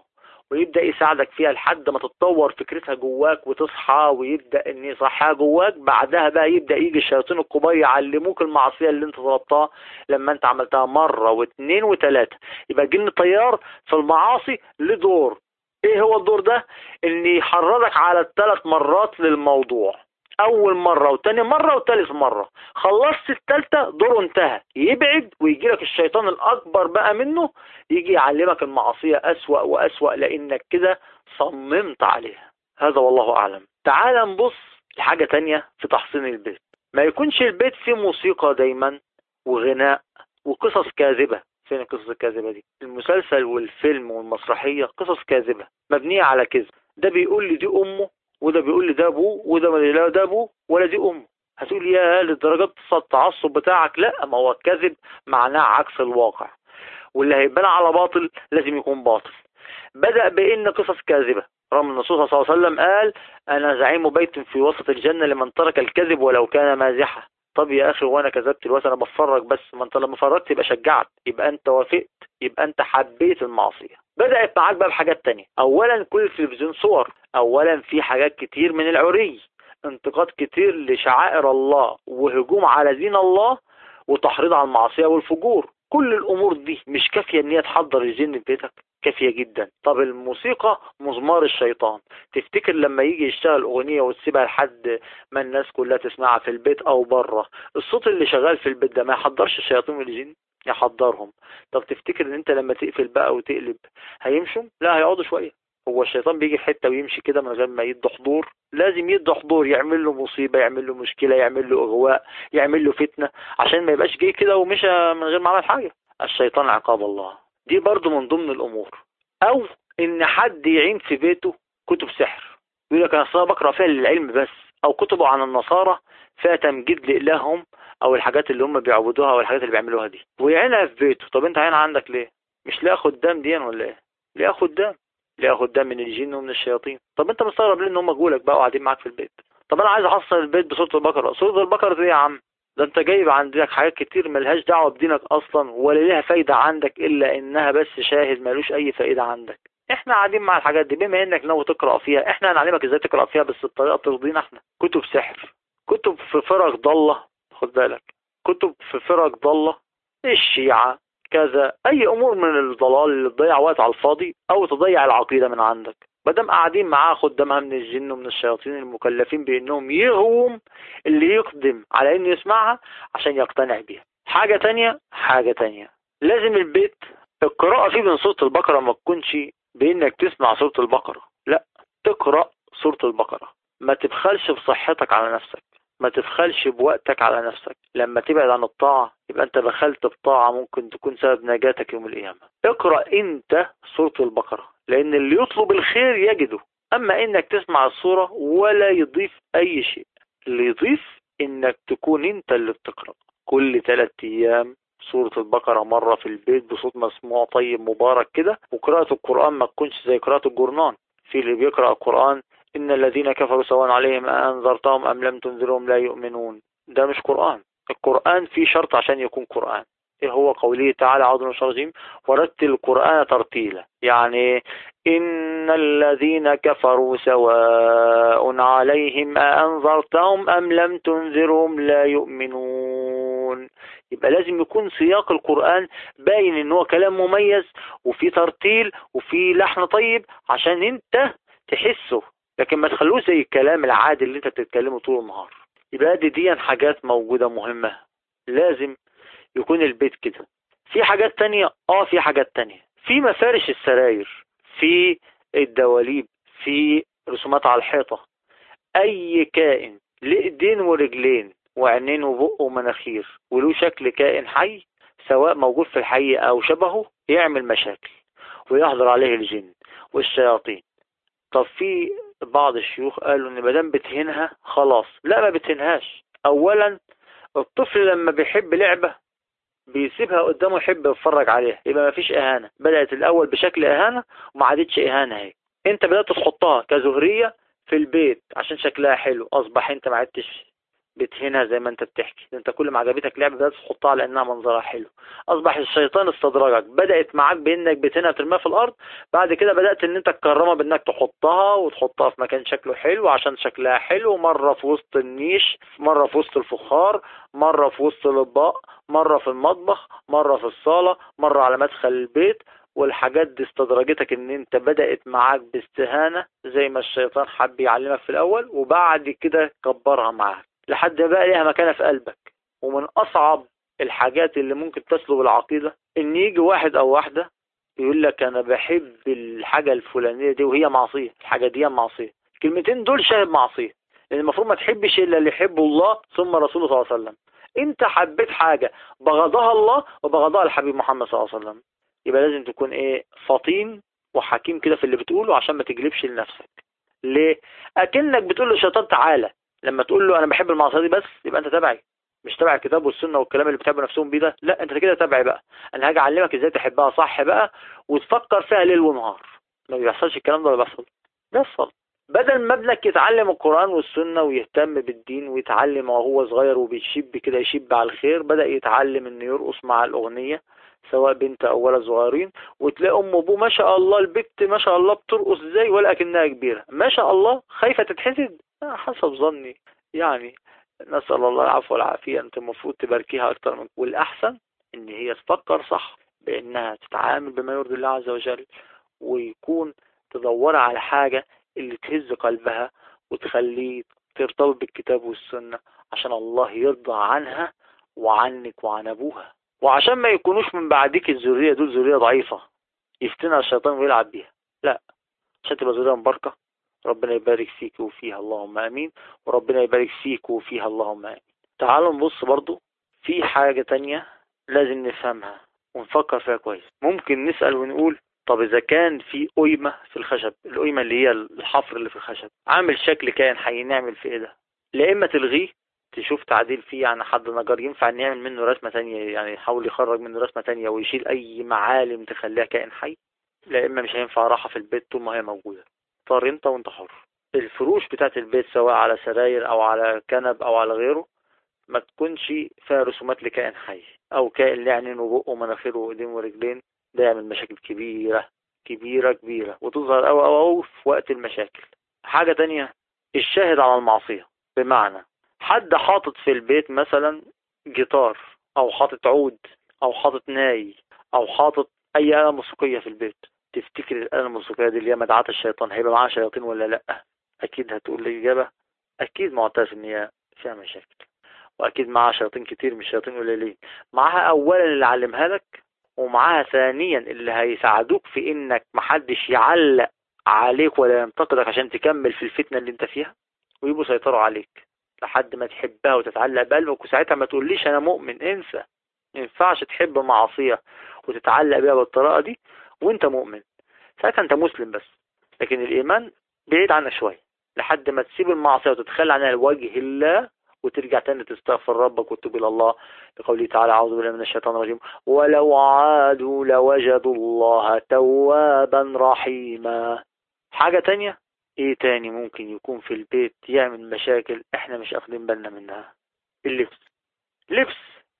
ويبدأ يساعدك فيها لحد ما تتطور فكرتها جواك وتصحى ويبدأ ان يصحيها جواك. بعدها بقى يبدأ يجي الشياطين الكبار يعلموك المعصية اللي انت طلبتها لما انت عملتها مرة واثنين وثلاثة. يبقى جن طيار في المعاصي له دور. ايه هو الدور ده؟ ان يحرضك على الثلاث مرات للموضوع، اول مرة وتاني مرة وتالت مرة. خلصت التالتة دوره انتهى، يبعد ويجي لك الشيطان الاكبر بقى منه يجي يعلمك المعصية اسوأ واسوأ لانك كده صممت عليها. هذا والله اعلم. تعال نبص لحاجة تانية في تحصين البيت. ما يكونش البيت فيه موسيقى دايما وغناء وقصص كاذبة. فين القصص الكاذبة دي؟ المسلسل والفيلم والمسرحية قصص كاذبة مبنية على كذب. ده بيقول لي دي امه، وده بيقول لي ده ابوه، وده لا ده ابوه ولا دي امه. هتقول يا للدرجات التعصب بتاعك؟ لا، ما هو الكذب معناه عكس الواقع، واللي هيبان على باطل لازم يكون باطل. بدأ بإن قصص كاذبة رغم ان الرسول صلى الله عليه وسلم قال انا زعيم بيت في وسط الجنة لمن ترك الكذب ولو كان مازحا. طب يا اخي وانا كذبت الوقت؟ انا بفرج بس. ما انت لما فرجت يبقى شجعت، يبقى انت وافقت، يبقى انت حبيت المعصية. بدأت معاك بقى بحاجات تانية. اولا كل التلفزيون صور. اولا في حاجات كتير من العري، انتقاد كتير لشعائر الله وهجوم على دين الله وتحريض على المعصية والفجور. كل الامور دي مش كافية ان هي تحضر الجن في بيتك؟ كافية جدا. طب الموسيقى مزمار الشيطان. تفتكر لما يجي يشتغل اغنية وتسيبها لحد ما الناس كلها تسمعها في البيت او بره، الصوت اللي شغال في البيت ده ما يحضرش الشياطين والجن؟ يحضرهم. طب تفتكر ان انت لما تقفل بقى وتقلب هيمشوا؟ لا، هيقعدوا شوية. هو الشيطان بيجي في حتة ويمشي كده من غير ما يدي حضور؟ لازم يدي حضور، يعمل له مصيبة، يعمل له مشكلة، يعمل له اغواء، يعمل له فتنة، عشان ما يبقاش جاي كده ومشى من غير ما عمل حاجة. الشيطان عقاب الله. دي برضو من ضمن الامور. او ان حد يعين في بيته كتب سحر، يقول لك انا اصلا بقرا فيها للعلم بس، او كتبه عن النصارى فيها تمجيد لالههم او الحاجات اللي هم بيعبدوها او الحاجات اللي بيعملوها دي، ويعينها في بيته. طب انت عين عندك ليه؟ مش ليه خدام دي ولا ايه؟ ليه خدام؟ ليه خدام من الجن ومن الشياطين. طب انت مستغرب ليه ان هم جولك بقى وقاعدين معاك في البيت؟ طب انا عايز احصل البيت بسوره البقره. سوره البقره دي يا عم ده انت جايب عندك حاجات كتير ملهاش دعوة بدينك اصلا ولا ليها فايدة عندك الا انها بس شاهد ملوش اي فايدة عندك. احنا قاعدين مع الحاجات دي بما انك ناوي تقرأ فيها، احنا هنعلمك ازاي تقرأ فيها بس بطريقة ترضينا احنا. كتب سحر، كتب في فرق ضالة، خد بالك، كتب في فرق ضالة، الشيعة كذا، اي امور من الضلال اللي تضيع وقت على الفاضي او تضيع العقيدة من عندك. مادام قاعدين معاه خدامها من الجن ومن الشياطين المكلفين بانهم يغوم اللي يقدم على انه يسمعها عشان يقتنع بيها. حاجة تانية حاجة تانية لازم البيت القراءة فيه من سورة البقرة ما تكونش بانك تسمع سورة البقرة، لا، تقرأ سورة البقرة. ما تبخلش بصحتك على نفسك، ما تبخلش بوقتك على نفسك. لما تبعد عن الطاعة يبقى انت بخلت بطاعة ممكن تكون سبب نجاتك يوم القيامة. اقرأ انت سورة البقرة، لان اللي يطلب الخير يجده. اما انك تسمع السورة ولا يضيف اي شيء، اللي يضيف انك تكون انت اللي بتقرأ. كل ثلاث ايام سورة البقرة مرة في البيت بصوت مسموع طيب مبارك كده. وقراءة القرآن ما تكونش زي قراءة الجرنان. في اللي بيقرأ القرآن إن الذين كفروا سواء عليهم أنذرتهم أم لم تنذرهم لا يؤمنون. ده مش قرآن. القرآن فيه شرط عشان يكون قرآن. إيه هو؟ قوله تعالى أعوذ بالله من الشيطان الرجيم ورتل القرآن ترتيلا. يعني إن الذين كفروا سواء عليهم أنذرتهم أم لم تنذرهم لا يؤمنون. يبقى لازم يكون سياق القرآن باين إن هو كلام مميز وفي ترتيل وفي لحن طيب عشان انت تحسه، لكن ما تخلوش زي الكلام العادي اللي انت بتتكلمه طول النهار. يبقى دي دي حاجات موجودة مهمة، لازم يكون البيت كده. في حاجات تانية، اه في حاجات تانية، في مفارش السراير، في الدواليب، في رسومات على الحيطة. اي كائن له ايدين ورجلين وعينين وبق ومناخير وله شكل كائن حي سواء موجود في الحي او شبهه يعمل مشاكل ويحضر عليه الجن والشياطين. طب في بعض الشيوخ قالوا ان مادام بتهنها خلاص. لا، ما بتهنهاش. اولا الطفل لما بيحب لعبة بيسيبها قدامه يحب يتفرج عليها، يبقى ما فيش اهانة. بدأت الاول بشكل اهانة وما عادتش اهانة. هي انت بدأت تحطها كزهرية في البيت عشان شكلها حلو، اصبح انت ما عدتش بتهينها زي ما انت بتحكي. انت كل ما عجبتك لعبة بدأت تحطها على انها منظرها حلو. اصبح الشيطان استدرجك، بدأت معاك بانك بتهينها ترميها في الارض، بعد كده بدأت ان انت تكرمها بانك تحطها وتحطها في مكان شكله حلو عشان شكلها حلو، مرة في وسط النيش، مرة في وسط الفخار، مرة في وسط الاطباق، مرة في المطبخ، مرة في الصالة، مرة على مدخل البيت. والحاجات دي استدرجتك ان انت بدأت معاك باستهانة زي ما الشيطان حب يعلمك في الاول، وبعد كده كبرها معاك لحد ما بقى ليها مكانة في قلبك. ومن اصعب الحاجات اللي ممكن تسلب العقيدة ان يجي واحد او واحدة يقول لك انا بحب الحاجة الفلانية دي وهي معصية، الحاجة دي معصية. الكلمتين دول شاهد معصية، لان المفروض ما تحبش الا اللي يحبه الله ثم رسوله صلى الله عليه وسلم. انت حبيت حاجة بغضها الله وبغضها الحبيب محمد صلى الله عليه وسلم، يبقى لازم تكون ايه، فطين وحكيم كده في اللي بتقوله عشان ما تجلبش لنفسك. ليه؟ اكنك بتقول للشيطان تعالى. لما تقول له انا بحب المعصيه دي بس، يبقى انت تبعي، مش تبع الكتاب والسنه والكلام اللي بتحبوا نفسهم بيه ده. لا، انت كده تبعي بقى. انا هاجي اعلمك ازاي تحبها صح بقى وتفكر فيها ليل ونهار. ما بيحصلش الكلام ده ولا بيحصل؟ بيحصل. بدل ما ابنك يتعلم القرآن والسنة ويهتم بالدين ويتعلم وهو صغير وبيشب كده، يشب على الخير، بدأ يتعلم انه يرقص مع الأغنية، سواء بنت او ولد صغيرين، وتلاقي ام وابوه ما شاء الله البت ما شاء الله بترقص ازاي ولا كأنها كبيرة، ما شاء الله، خايفة تتحسد؟ آه، حسب ظني يعني. نسأل الله العفو والعافية. انت المفروض تباركيها اكتر من، والاحسن ان هي تفكر صح بانها تتعامل بما يرضي الله عز وجل، ويكون تدور على حاجة اللي تهز قلبها وتخليه ترتبط بالكتاب والسنة عشان الله يرضى عنها وعنك وعن أبوها، وعشان ما يكونوش من بعدك الذرية دول ذرية ضعيفة يفتنها الشيطان ويلعب بيها. لا، عشان تبقى ذرية مباركة. ربنا يبارك فيك وفيها اللهم أمين، وربنا يبارك فيك وفيها اللهم أمين. تعالوا نبص برضو في حاجة تانية لازم نفهمها ونفكر فيها كويس. ممكن نسأل ونقول طب إذا كان في قيمة في الخشب، القيمة اللي هي الحفر اللي في الخشب عامل شكل كائن حي، نعمل في إيه ده؟ لا إما تلغيه تشوف تعديل فيه، يعني حد نجار ينفع نعمل منه رسمة تانية، يعني يحاول يخرج منه رسمة تانية ويشيل أي معالم تخليها كائن حي. لا إما مش هينفع راحة في البيت طول ما هي موجودة. اختار أنت وأنت حر. الفروش بتاعت البيت سواء على سراير أو على كنب أو على غيره ما تكونش فيها رسومات لكائن حي او كائن له عينين وبق ومناخير وايدين ورجلين. ده يعمل مشاكل كبيرة كبيرة كبيرة وتظهر او او او في وقت المشاكل. حاجة تانية، الشاهد على المعصية، بمعنى حد حاطط في البيت مثلا جيتار او حاطط عود او حاطط ناي او حاطط اي آلة موسيقية في البيت. تفتكر الآلة الموسيقية دي اللي هي مدعاة الشيطان هيبقى معاها شياطين ولا لا؟ اكيد هتقول لي اجابة اكيد معترف ان هي فيها مشاكل، واكيد معاها شياطين كتير مش شياطين قليلين. معاها اولا اللي علمها لك، ومعاها ثانيا اللي هيساعدوك في انك محدش يعلق عليك ولا ينتقدك عشان تكمل في الفتنة اللي انت فيها، ويبقوا سيطروا عليك لحد ما تحبها وتتعلق بقلبك. وساعتها ما تقوليش انا مؤمن، انسى. ما ينفعش تحب معصية وتتعلق بيها بالطريقة دي وانت مؤمن. ساعتها انت مسلم بس، لكن الايمان بعيد عنك شوية لحد ما تسيب المعصية وتتخلى عنها لوجه الله، وترجع تاني تستغفر ربك وتتوب إلى الله، لقوله تعالى أعوذ بالله من الشيطان الرجيم ولو عادوا لوجدوا الله توابا رحيما. حاجة تانية، ايه تاني ممكن يكون في البيت يعمل مشاكل احنا مش اخدين بالنا منها؟ اللبس. لبس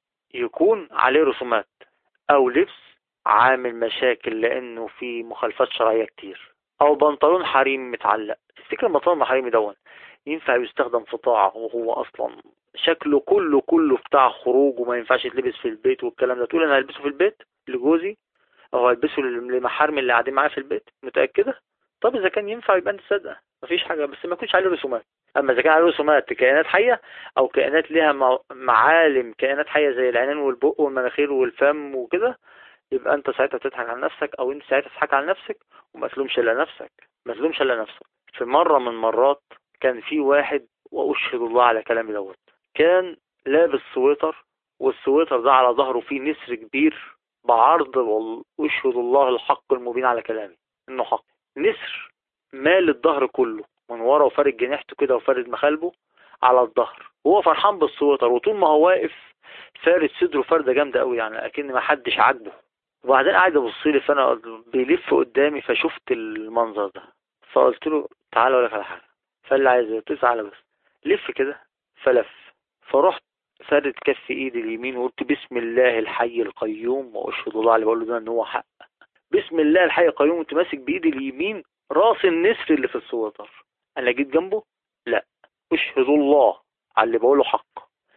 يكون عليه رسومات او لبس عامل مشاكل لانه في مخالفات شرعية كتير، او بنطلون حريمي متعلق. تفتكر البنطلون الحريمي دون ينفع يستخدم في طاعة وهو اصلا شكله كله كله بتاع خروج وما ينفعش يتلبس في البيت والكلام ده؟ تقول انا هلبسه في البيت لجوزي او هلبسه لمحارمي اللي قاعدين معايا في البيت؟ متأكدة؟ طب اذا كان ينفع يبقى انت صدقه مفيش حاجة، بس ما يكونش عليه رسومات. اما اذا كان عليه رسومات كائنات حية او كائنات لها معالم كائنات حية زي العينين والبق والمناخير والفم وكده، يبقى انت ساعتها تضحك على نفسك، او انت ساعتها تضحك على نفسك وما تلومش الا نفسك. ما تلومش الا نفسك. في مرة من مرات كان في واحد، واشهد الله على كلامي دوت، كان لابس سويتر، والسويتر ده على ظهره فيه نسر كبير بعرض، واشهد الله الحق المبين على كلامي انه حق. نسر مال الظهر كله من ورا وفارد جناحته كده وفارد مخالبه على الظهر، وهو فرحان بالسويتر، وطول ما هو واقف فارد صدره فردة جامدة قوي، يعني اكن ما حدش عاجبه. وبعدين قاعد ابص لي، فانا بيلف قدامي فشفت المنظر ده، فقلت له تعالى اقول لك على حاجه. فقال لي عايز ايه؟ قلت له تعالى بس لف كده. فلف فرحت فردت كف ايدي اليمين وقلت بسم الله الحي القيوم واشهد الله اللي بقول له ده ان هو حق. بسم الله الحي القيوم وانت ماسك بايدي اليمين راس النسر اللي في السويطر. انا جيت جنبه؟ لا، اشهد الله على اللي بقوله حق.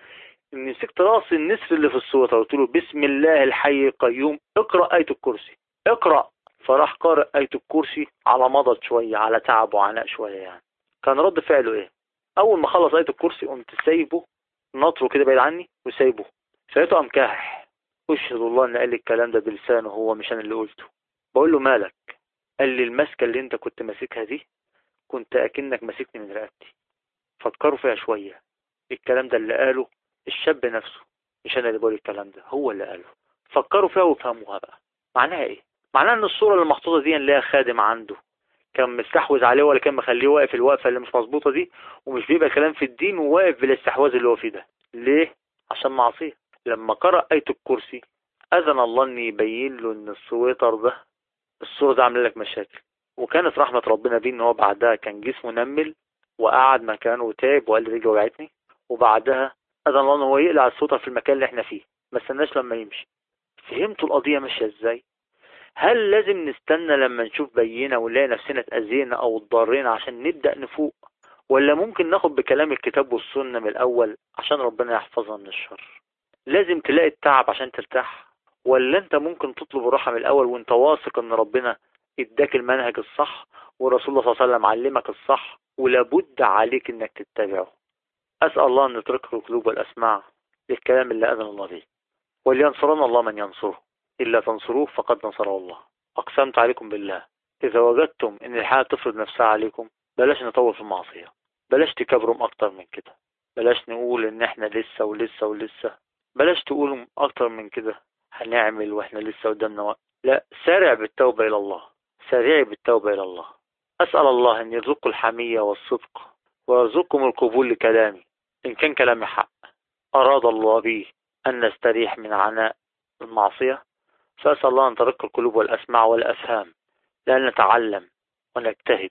اني مسكت راس النسر اللي في السويطر قلت له بسم الله الحي القيوم اقرا ايه الكرسي اقرا. فراح قارئ آية الكرسي على مضض شوية، على تعب وعناء شوية يعني. كان رد فعله ايه؟ اول ما خلص آية الكرسي قمت سايبه نطره كده بعيد عني وسايبه. سايبته قام كاح. اشهد الله ان قال لي الكلام ده بلسانه هو مش انا اللي قلته. بقول له مالك؟ قال لي المسكة اللي انت كنت ماسكها دي كنت اكنك ماسكني من رقبتي. فكروا فيها شوية. الكلام ده اللي قاله الشاب نفسه، مش انا اللي بقول الكلام ده، هو اللي قاله. فكروا فيها وفهموها بقى. معناها ايه؟ معناها ان الصورة اللي محطوطة دي اللي هي خادم عنده كان مستحوذ عليه ولا كان مخليه واقف الوقفة اللي مش مظبوطة دي، ومش بيبقى كلام في الدين وواقف بالاستحواذ اللي هو فيه ده. ليه؟ عشان معصية. لما قرأ آية الكرسي أذن الله ان يبين له ان السويطر ده الصورة ده عامل لك مشاكل. وكانت رحمة ربنا بيه ان هو بعدها كان جسمه نمل وقعد مكانه وتعب وقال لي رجلي وجعتني. وبعدها أذن الله ان هو يقلع السويطر في المكان اللي احنا فيه، ما استناش لما يمشي. فهمتوا القضية ماشية ازاي؟ هل لازم نستنى لما نشوف بينة ونلاقي نفسنا اتأذينا او اتضرينا عشان نبدأ نفوق، ولا ممكن ناخد بكلام الكتاب والسنة من الاول عشان ربنا يحفظنا من الشر؟ لازم تلاقي التعب عشان ترتاح، ولا انت ممكن تطلب الراحة من الاول وانت واثق ان ربنا اداك المنهج الصح ورسول الله صلى الله عليه وسلم علمك الصح ولابد عليك انك تتبعه. اسأل الله ان يترك القلوب والاسماع للكلام اللي اذن الله به، ولينصرنا الله من ينصره، إلا تنصروه فقد نصره الله. أقسمت عليكم بالله إذا وجدتم إن الحياة تفرض نفسها عليكم بلاش نطول في المعصية، بلاش تكبروا أكتر من كده، بلاش نقول إن إحنا لسه ولسه ولسه، بلاش تقولوا أكتر من كده هنعمل وإحنا لسه قدامنا وقت. لا، سارع بالتوبة إلى الله، سارعي بالتوبة إلى الله. أسأل الله أن يرزقكم الحمية والصدق ويرزقكم القبول لكلامي إن كان كلامي حق. أراد الله بي أن نستريح من عناء المعصية، فأسأل الله أن ترق القلوب والأسماع والأفهام لأن نتعلم ونجتهد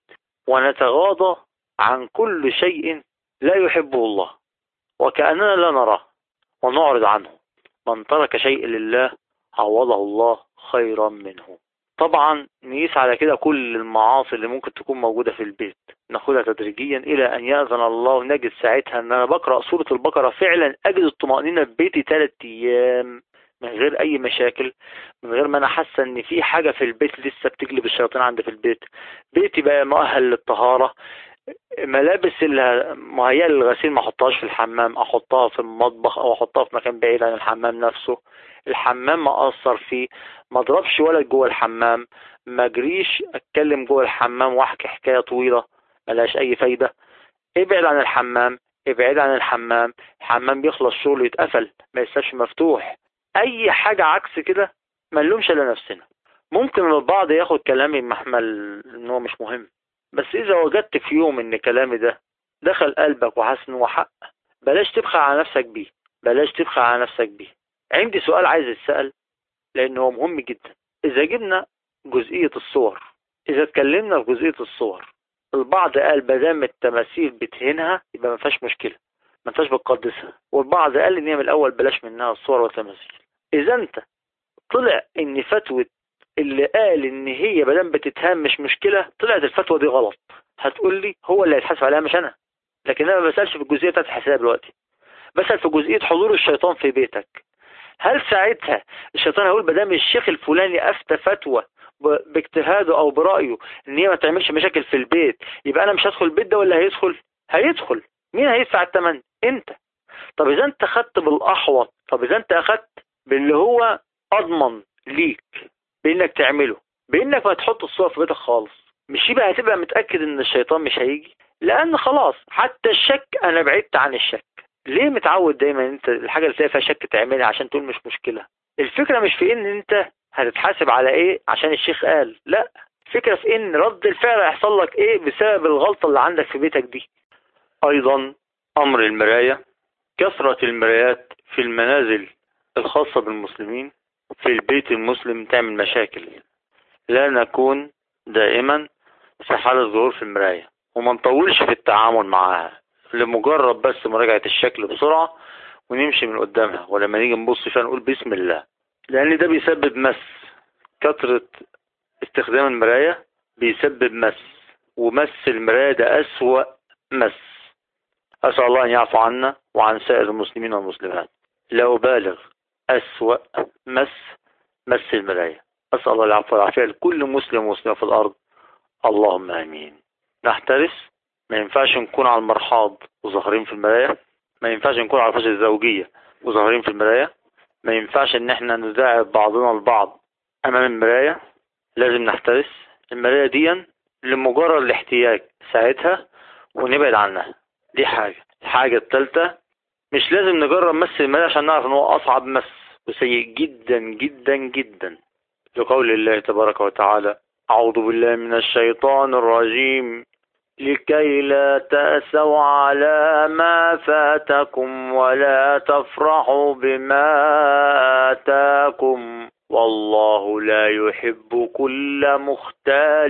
ونتغاضى عن كل شيء لا يحبه الله وكأننا لا نراه ونعرض عنه. من ترك شيء لله عوضه الله خيرا منه. طبعا نقيس على كده كل المعاصي اللي ممكن تكون موجودة في البيت، ناخدها تدريجيا إلى أن يأذن الله. نجد ساعتها أن أنا بقرأ سورة البقرة فعلا أجد الطمأنينة في بيتي ثلاث أيام من غير أي مشاكل، من غير ما أنا حاسة أن في حاجة في البيت لسه بتجلب الشياطين عندي في البيت. بيتي بقى مؤهل للطهارة. ملابس المهيئة للغسيل ما احطهاش في الحمام، احطها في المطبخ او احطها في مكان بعيد عن الحمام نفسه. الحمام ما اقصر فيه، ما اضربش ولد جوه الحمام، ما اجريش اتكلم جوه الحمام واحكي حكايه طويله ملهاش اي فايده. ابعد عن الحمام، ابعد عن الحمام. الحمام بيخلص شغله يتقفل ما يستاش مفتوح. اي حاجه عكس كده ما نلومش الا نفسنا. ممكن البعض ياخد كلامي محمل ان هو مش مهم، بس إذا وجدت في يوم إن كلامي ده دخل قلبك وحاسس إنه حق بلاش تبخل على نفسك بيه، بلاش تبخل على نفسك بيه. عندي سؤال عايز يتسأل لأنه هو مهم جدا. إذا جبنا جزئية الصور، إذا اتكلمنا في جزئية الصور، البعض قال بدام التماثيل بتهينها يبقى ما فيهاش مشكلة، ما فيهاش بتقدسها، والبعض قال إن هي من الأول بلاش منها الصور والتماثيل. إذا أنت طلع إن فتوى اللي قال ان هي بدل بتتهان مش مشكلة، طلعت الفتوى دي غلط، هتقول لي هو اللي هيتحاسب عليها مش انا. لكن انا ما بسألش في الجزئية بتاعت الحساب دلوقتي، بسأل في جزئية حضور الشيطان في بيتك. هل ساعتها الشيطان هيقول بدل الشيخ الفلاني افتى فتوى باجتهاده او برأيه ان هي ما تعملش مشاكل في البيت يبقى انا مش هدخل البيت ده؟ ولا هيدخل؟ هيدخل. مين هيدفع الثمن؟ انت. طب اذا انت اخدت بالاحوط، طب اذا انت اخدت باللي هو اضمن ليك بانك تعمله، بانك ما تحط الصور في بيتك خالص، مش يبقى هتبقى متأكد ان الشيطان مش هيجي؟ لان خلاص حتى الشك انا بعدت عن الشك. ليه متعود دايما انت الحاجة اللي تلاقي فيها شك تعملها عشان تقول مش مشكلة؟ الفكرة مش في ان انت هتتحاسب على ايه عشان الشيخ قال، لا، الفكرة في ان رد الفعل هيحصل لك ايه بسبب الغلطة اللي عندك في بيتك دي. ايضا امر المراية، كثرة المرايات في المنازل الخاصة بالمسلمين في البيت المسلم تعمل مشاكل. لا نكون دائما في حالة ظهور في المراية وما نطولش في التعامل معها لمجرد بس مراجعة الشكل بسرعة ونمشي من قدامها، ولما نيجي نبص فيها نقول بسم الله، لأن ده بيسبب مس. كثرة استخدام المراية بيسبب مس، ومس المراية ده أسوأ مس. أسأل الله أن يعفو عنا وعن سائر المسلمين والمسلمات. لا أبالغ، أسوأ مس مس المراية. أسأل الله العفو والعافية لكل مسلم ومسلمة في الأرض، اللهم آمين. نحترس، ما ينفعش نكون على المرحاض وظاهرين في المراية، ما ينفعش نكون على الفرش الزوجية وظاهرين في المراية، ما ينفعش ان احنا نداعب بعضنا البعض امام المراية. لازم نحترس. المراية دي لمجرد الاحتياج ساعتها ونبعد عنها، دي حاجة. الحاجة الثالثة، مش لازم نجرب مس المراية عشان نعرف ان هو اصعب مس وسيء جدا جدا جدا، لقول الله تبارك وتعالى: أعوذ بالله من الشيطان الرجيم، لكي لا تأسوا على ما فاتكم ولا تفرحوا بما آتاكم والله لا يحب كل مختال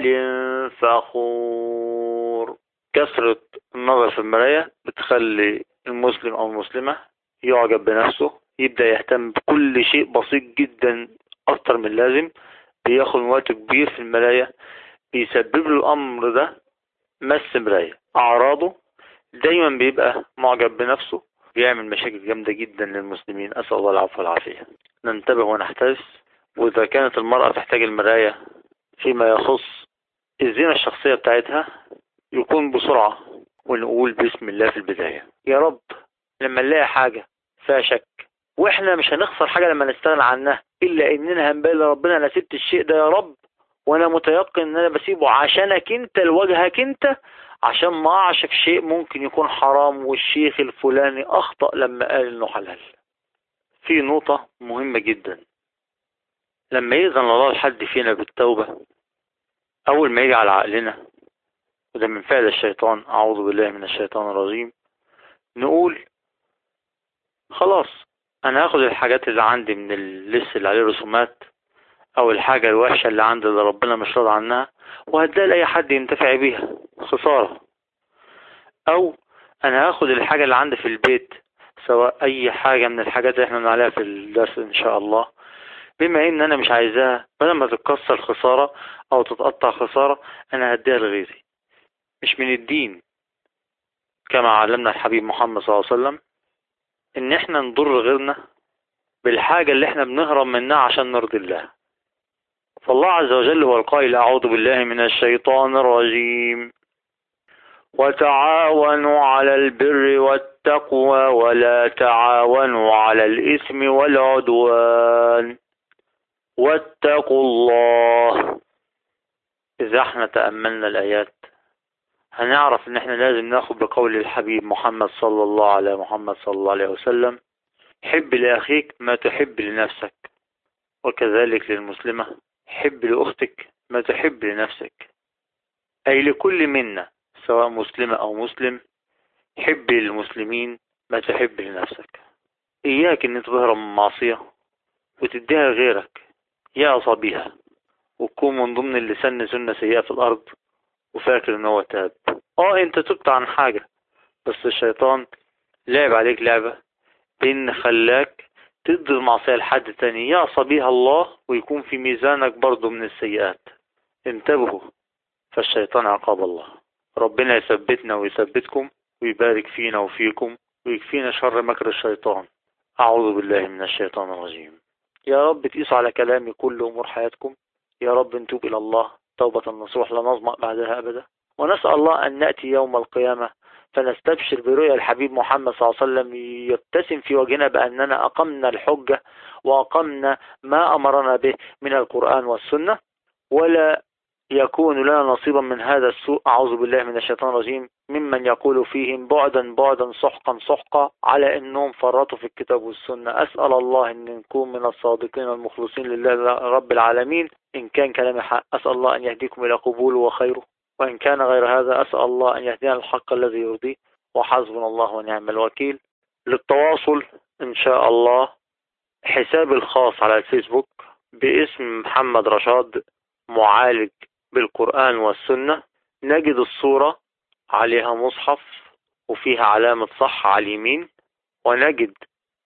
فخور. كثرة النظر في المراية بتخلي المسلم أو المسلمة يعجب بنفسه، يبدأ يهتم بكل شيء بسيط جدا أكتر من اللازم، بياخد وقت كبير في المراية، بيسبب له الأمر ده مس مراية. أعراضه دايما بيبقى معجب بنفسه، بيعمل مشاكل جامدة جدا للمسلمين. أسأل الله العفو والعافية. ننتبه ونحترس. وإذا كانت المرأة تحتاج المراية فيما يخص الزينة الشخصية بتاعتها، يكون بسرعة ونقول بسم الله في البداية. يا رب لما نلاقي حاجة فيها شك، واحنا مش هنخسر حاجة لما نستغنى عنها، إلا إننا هنبال ربنا أنا سبت الشيء ده يا رب، وانا متيقن ان انا بسيبه عشانك انت لوجهك انت، عشان ما اقعش في شيء ممكن يكون حرام والشيخ الفلاني اخطأ لما قال انه حلال. في نقطة مهمة جدا، لما يأذن الله لحد فينا بالتوبة، اول ما يجي على عقلنا، وده من فعل الشيطان، اعوذ بالله من الشيطان الرجيم، نقول خلاص انا هاخد الحاجات اللي عندي من اللص اللي عليه رسومات، او الحاجة الوحشة اللي عندي اللي ربنا مش راضي عنها، وهديها لأي حد ينتفع بيها، خسارة. او انا هاخد الحاجة اللي عندي في البيت، سواء اي حاجة من الحاجات اللي احنا بنعملها في الدرس ان شاء الله، بما ان انا مش عايزاها، بدل ما تتكسر خسارة او تتقطع خسارة، انا هديها لغيري. مش من الدين كما علمنا الحبيب محمد صلى الله عليه وسلم ان احنا نضر غيرنا بالحاجة اللي احنا بنهرب منها عشان نرضي الله. فالله عز وجل هو القائل: أعوذ بالله من الشيطان الرجيم، وتعاونوا على البر والتقوى ولا تعاونوا على الإثم والعدوان واتقوا الله. إذا احنا تأملنا الآيات هنعرف ان احنا لازم ناخد بقول الحبيب محمد صلى الله عليه محمد صلى الله عليه وسلم: حب لأخيك ما تحب لنفسك، وكذلك للمسلمة حب لأختك ما تحب لنفسك. أي لكل منا سواء مسلمة أو مسلم، حب للمسلمين ما تحب لنفسك. إياك أن تهرب من معصية وتديها لغيرك يعصى بيها، وتكون من ضمن اللي سن سنة سيئة في الأرض وفاكر أنه هو تاب. آه أنت تبت عن حاجة، بس الشيطان لعب عليك لعبة بإن خلاك تدي المعصية لحد تاني يعصى بيها الله، ويكون في ميزانك برضو من السيئات. انتبهوا، فالشيطان عقاب الله. ربنا يثبتنا ويثبتكم ويبارك فينا وفيكم ويكفينا شر مكر الشيطان. أعوذ بالله من الشيطان الرجيم. يا رب تقيسوا على كلامي كل أمور حياتكم. يا رب نتوب إلى الله توبة نصوح لا نظمأ بعدها أبدا، ونسأل الله أن نأتي يوم القيامة فنستبشر برؤيا الحبيب محمد صلى الله عليه وسلم يبتسم في وجهنا بأننا أقمنا الحجة وأقمنا ما أمرنا به من القرآن والسنة، ولا يكون لنا نصيبا من هذا السوء. أعوذ بالله من الشيطان الرجيم، ممن يقول فيهم بعدا بعدا سحقا سحقا على أنهم فرطوا في الكتاب والسنة. أسأل الله أن نكون من الصادقين المخلصين لله رب العالمين. إن كان كلامي حق أسأل الله أن يهديكم إلى قبوله وخيره، وإن كان غير هذا أسأل الله أن يهدينا الحق الذي يرضيه، وحسبنا الله ونعم الوكيل. للتواصل إن شاء الله حسابي الخاص على الفيسبوك باسم محمد رشاد معالج بالقرآن والسنة. نجد الصورة عليها مصحف وفيها علامة صح على اليمين، ونجد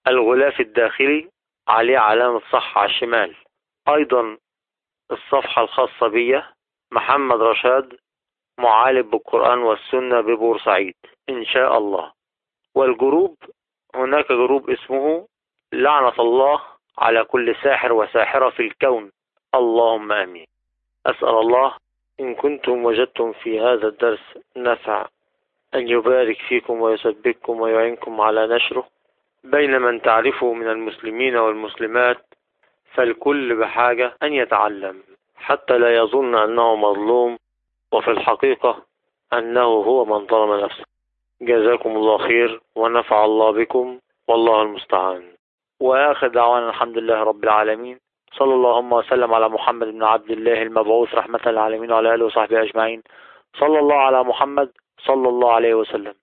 الغلاف الداخلي عليه علامة صح على الشمال. أيضا الصفحة الخاصة بي محمد رشاد، معالج بالقرآن والسنة ببورسعيد إن شاء الله. والجروب هناك جروب اسمه لعنة الله على كل ساحر وساحرة في الكون، اللهم آمين. أسأل الله إن كنتم وجدتم في هذا الدرس نفع أن يبارك فيكم ويثبتكم ويعينكم على نشره بين من تعرفه من المسلمين والمسلمات، فالكل بحاجة أن يتعلم حتى لا يظن أنه مظلوم وفي الحقيقة أنه هو من ظلم نفسه. جزاكم الله خير ونفع الله بكم والله المستعان. وآخر دعوانا الحمد لله رب العالمين، صلى اللهم وسلم على محمد بن عبد الله المبعوث رحمة للعالمين وعلى آله وصحبه أجمعين. صلى الله على محمد صلى الله عليه وسلم.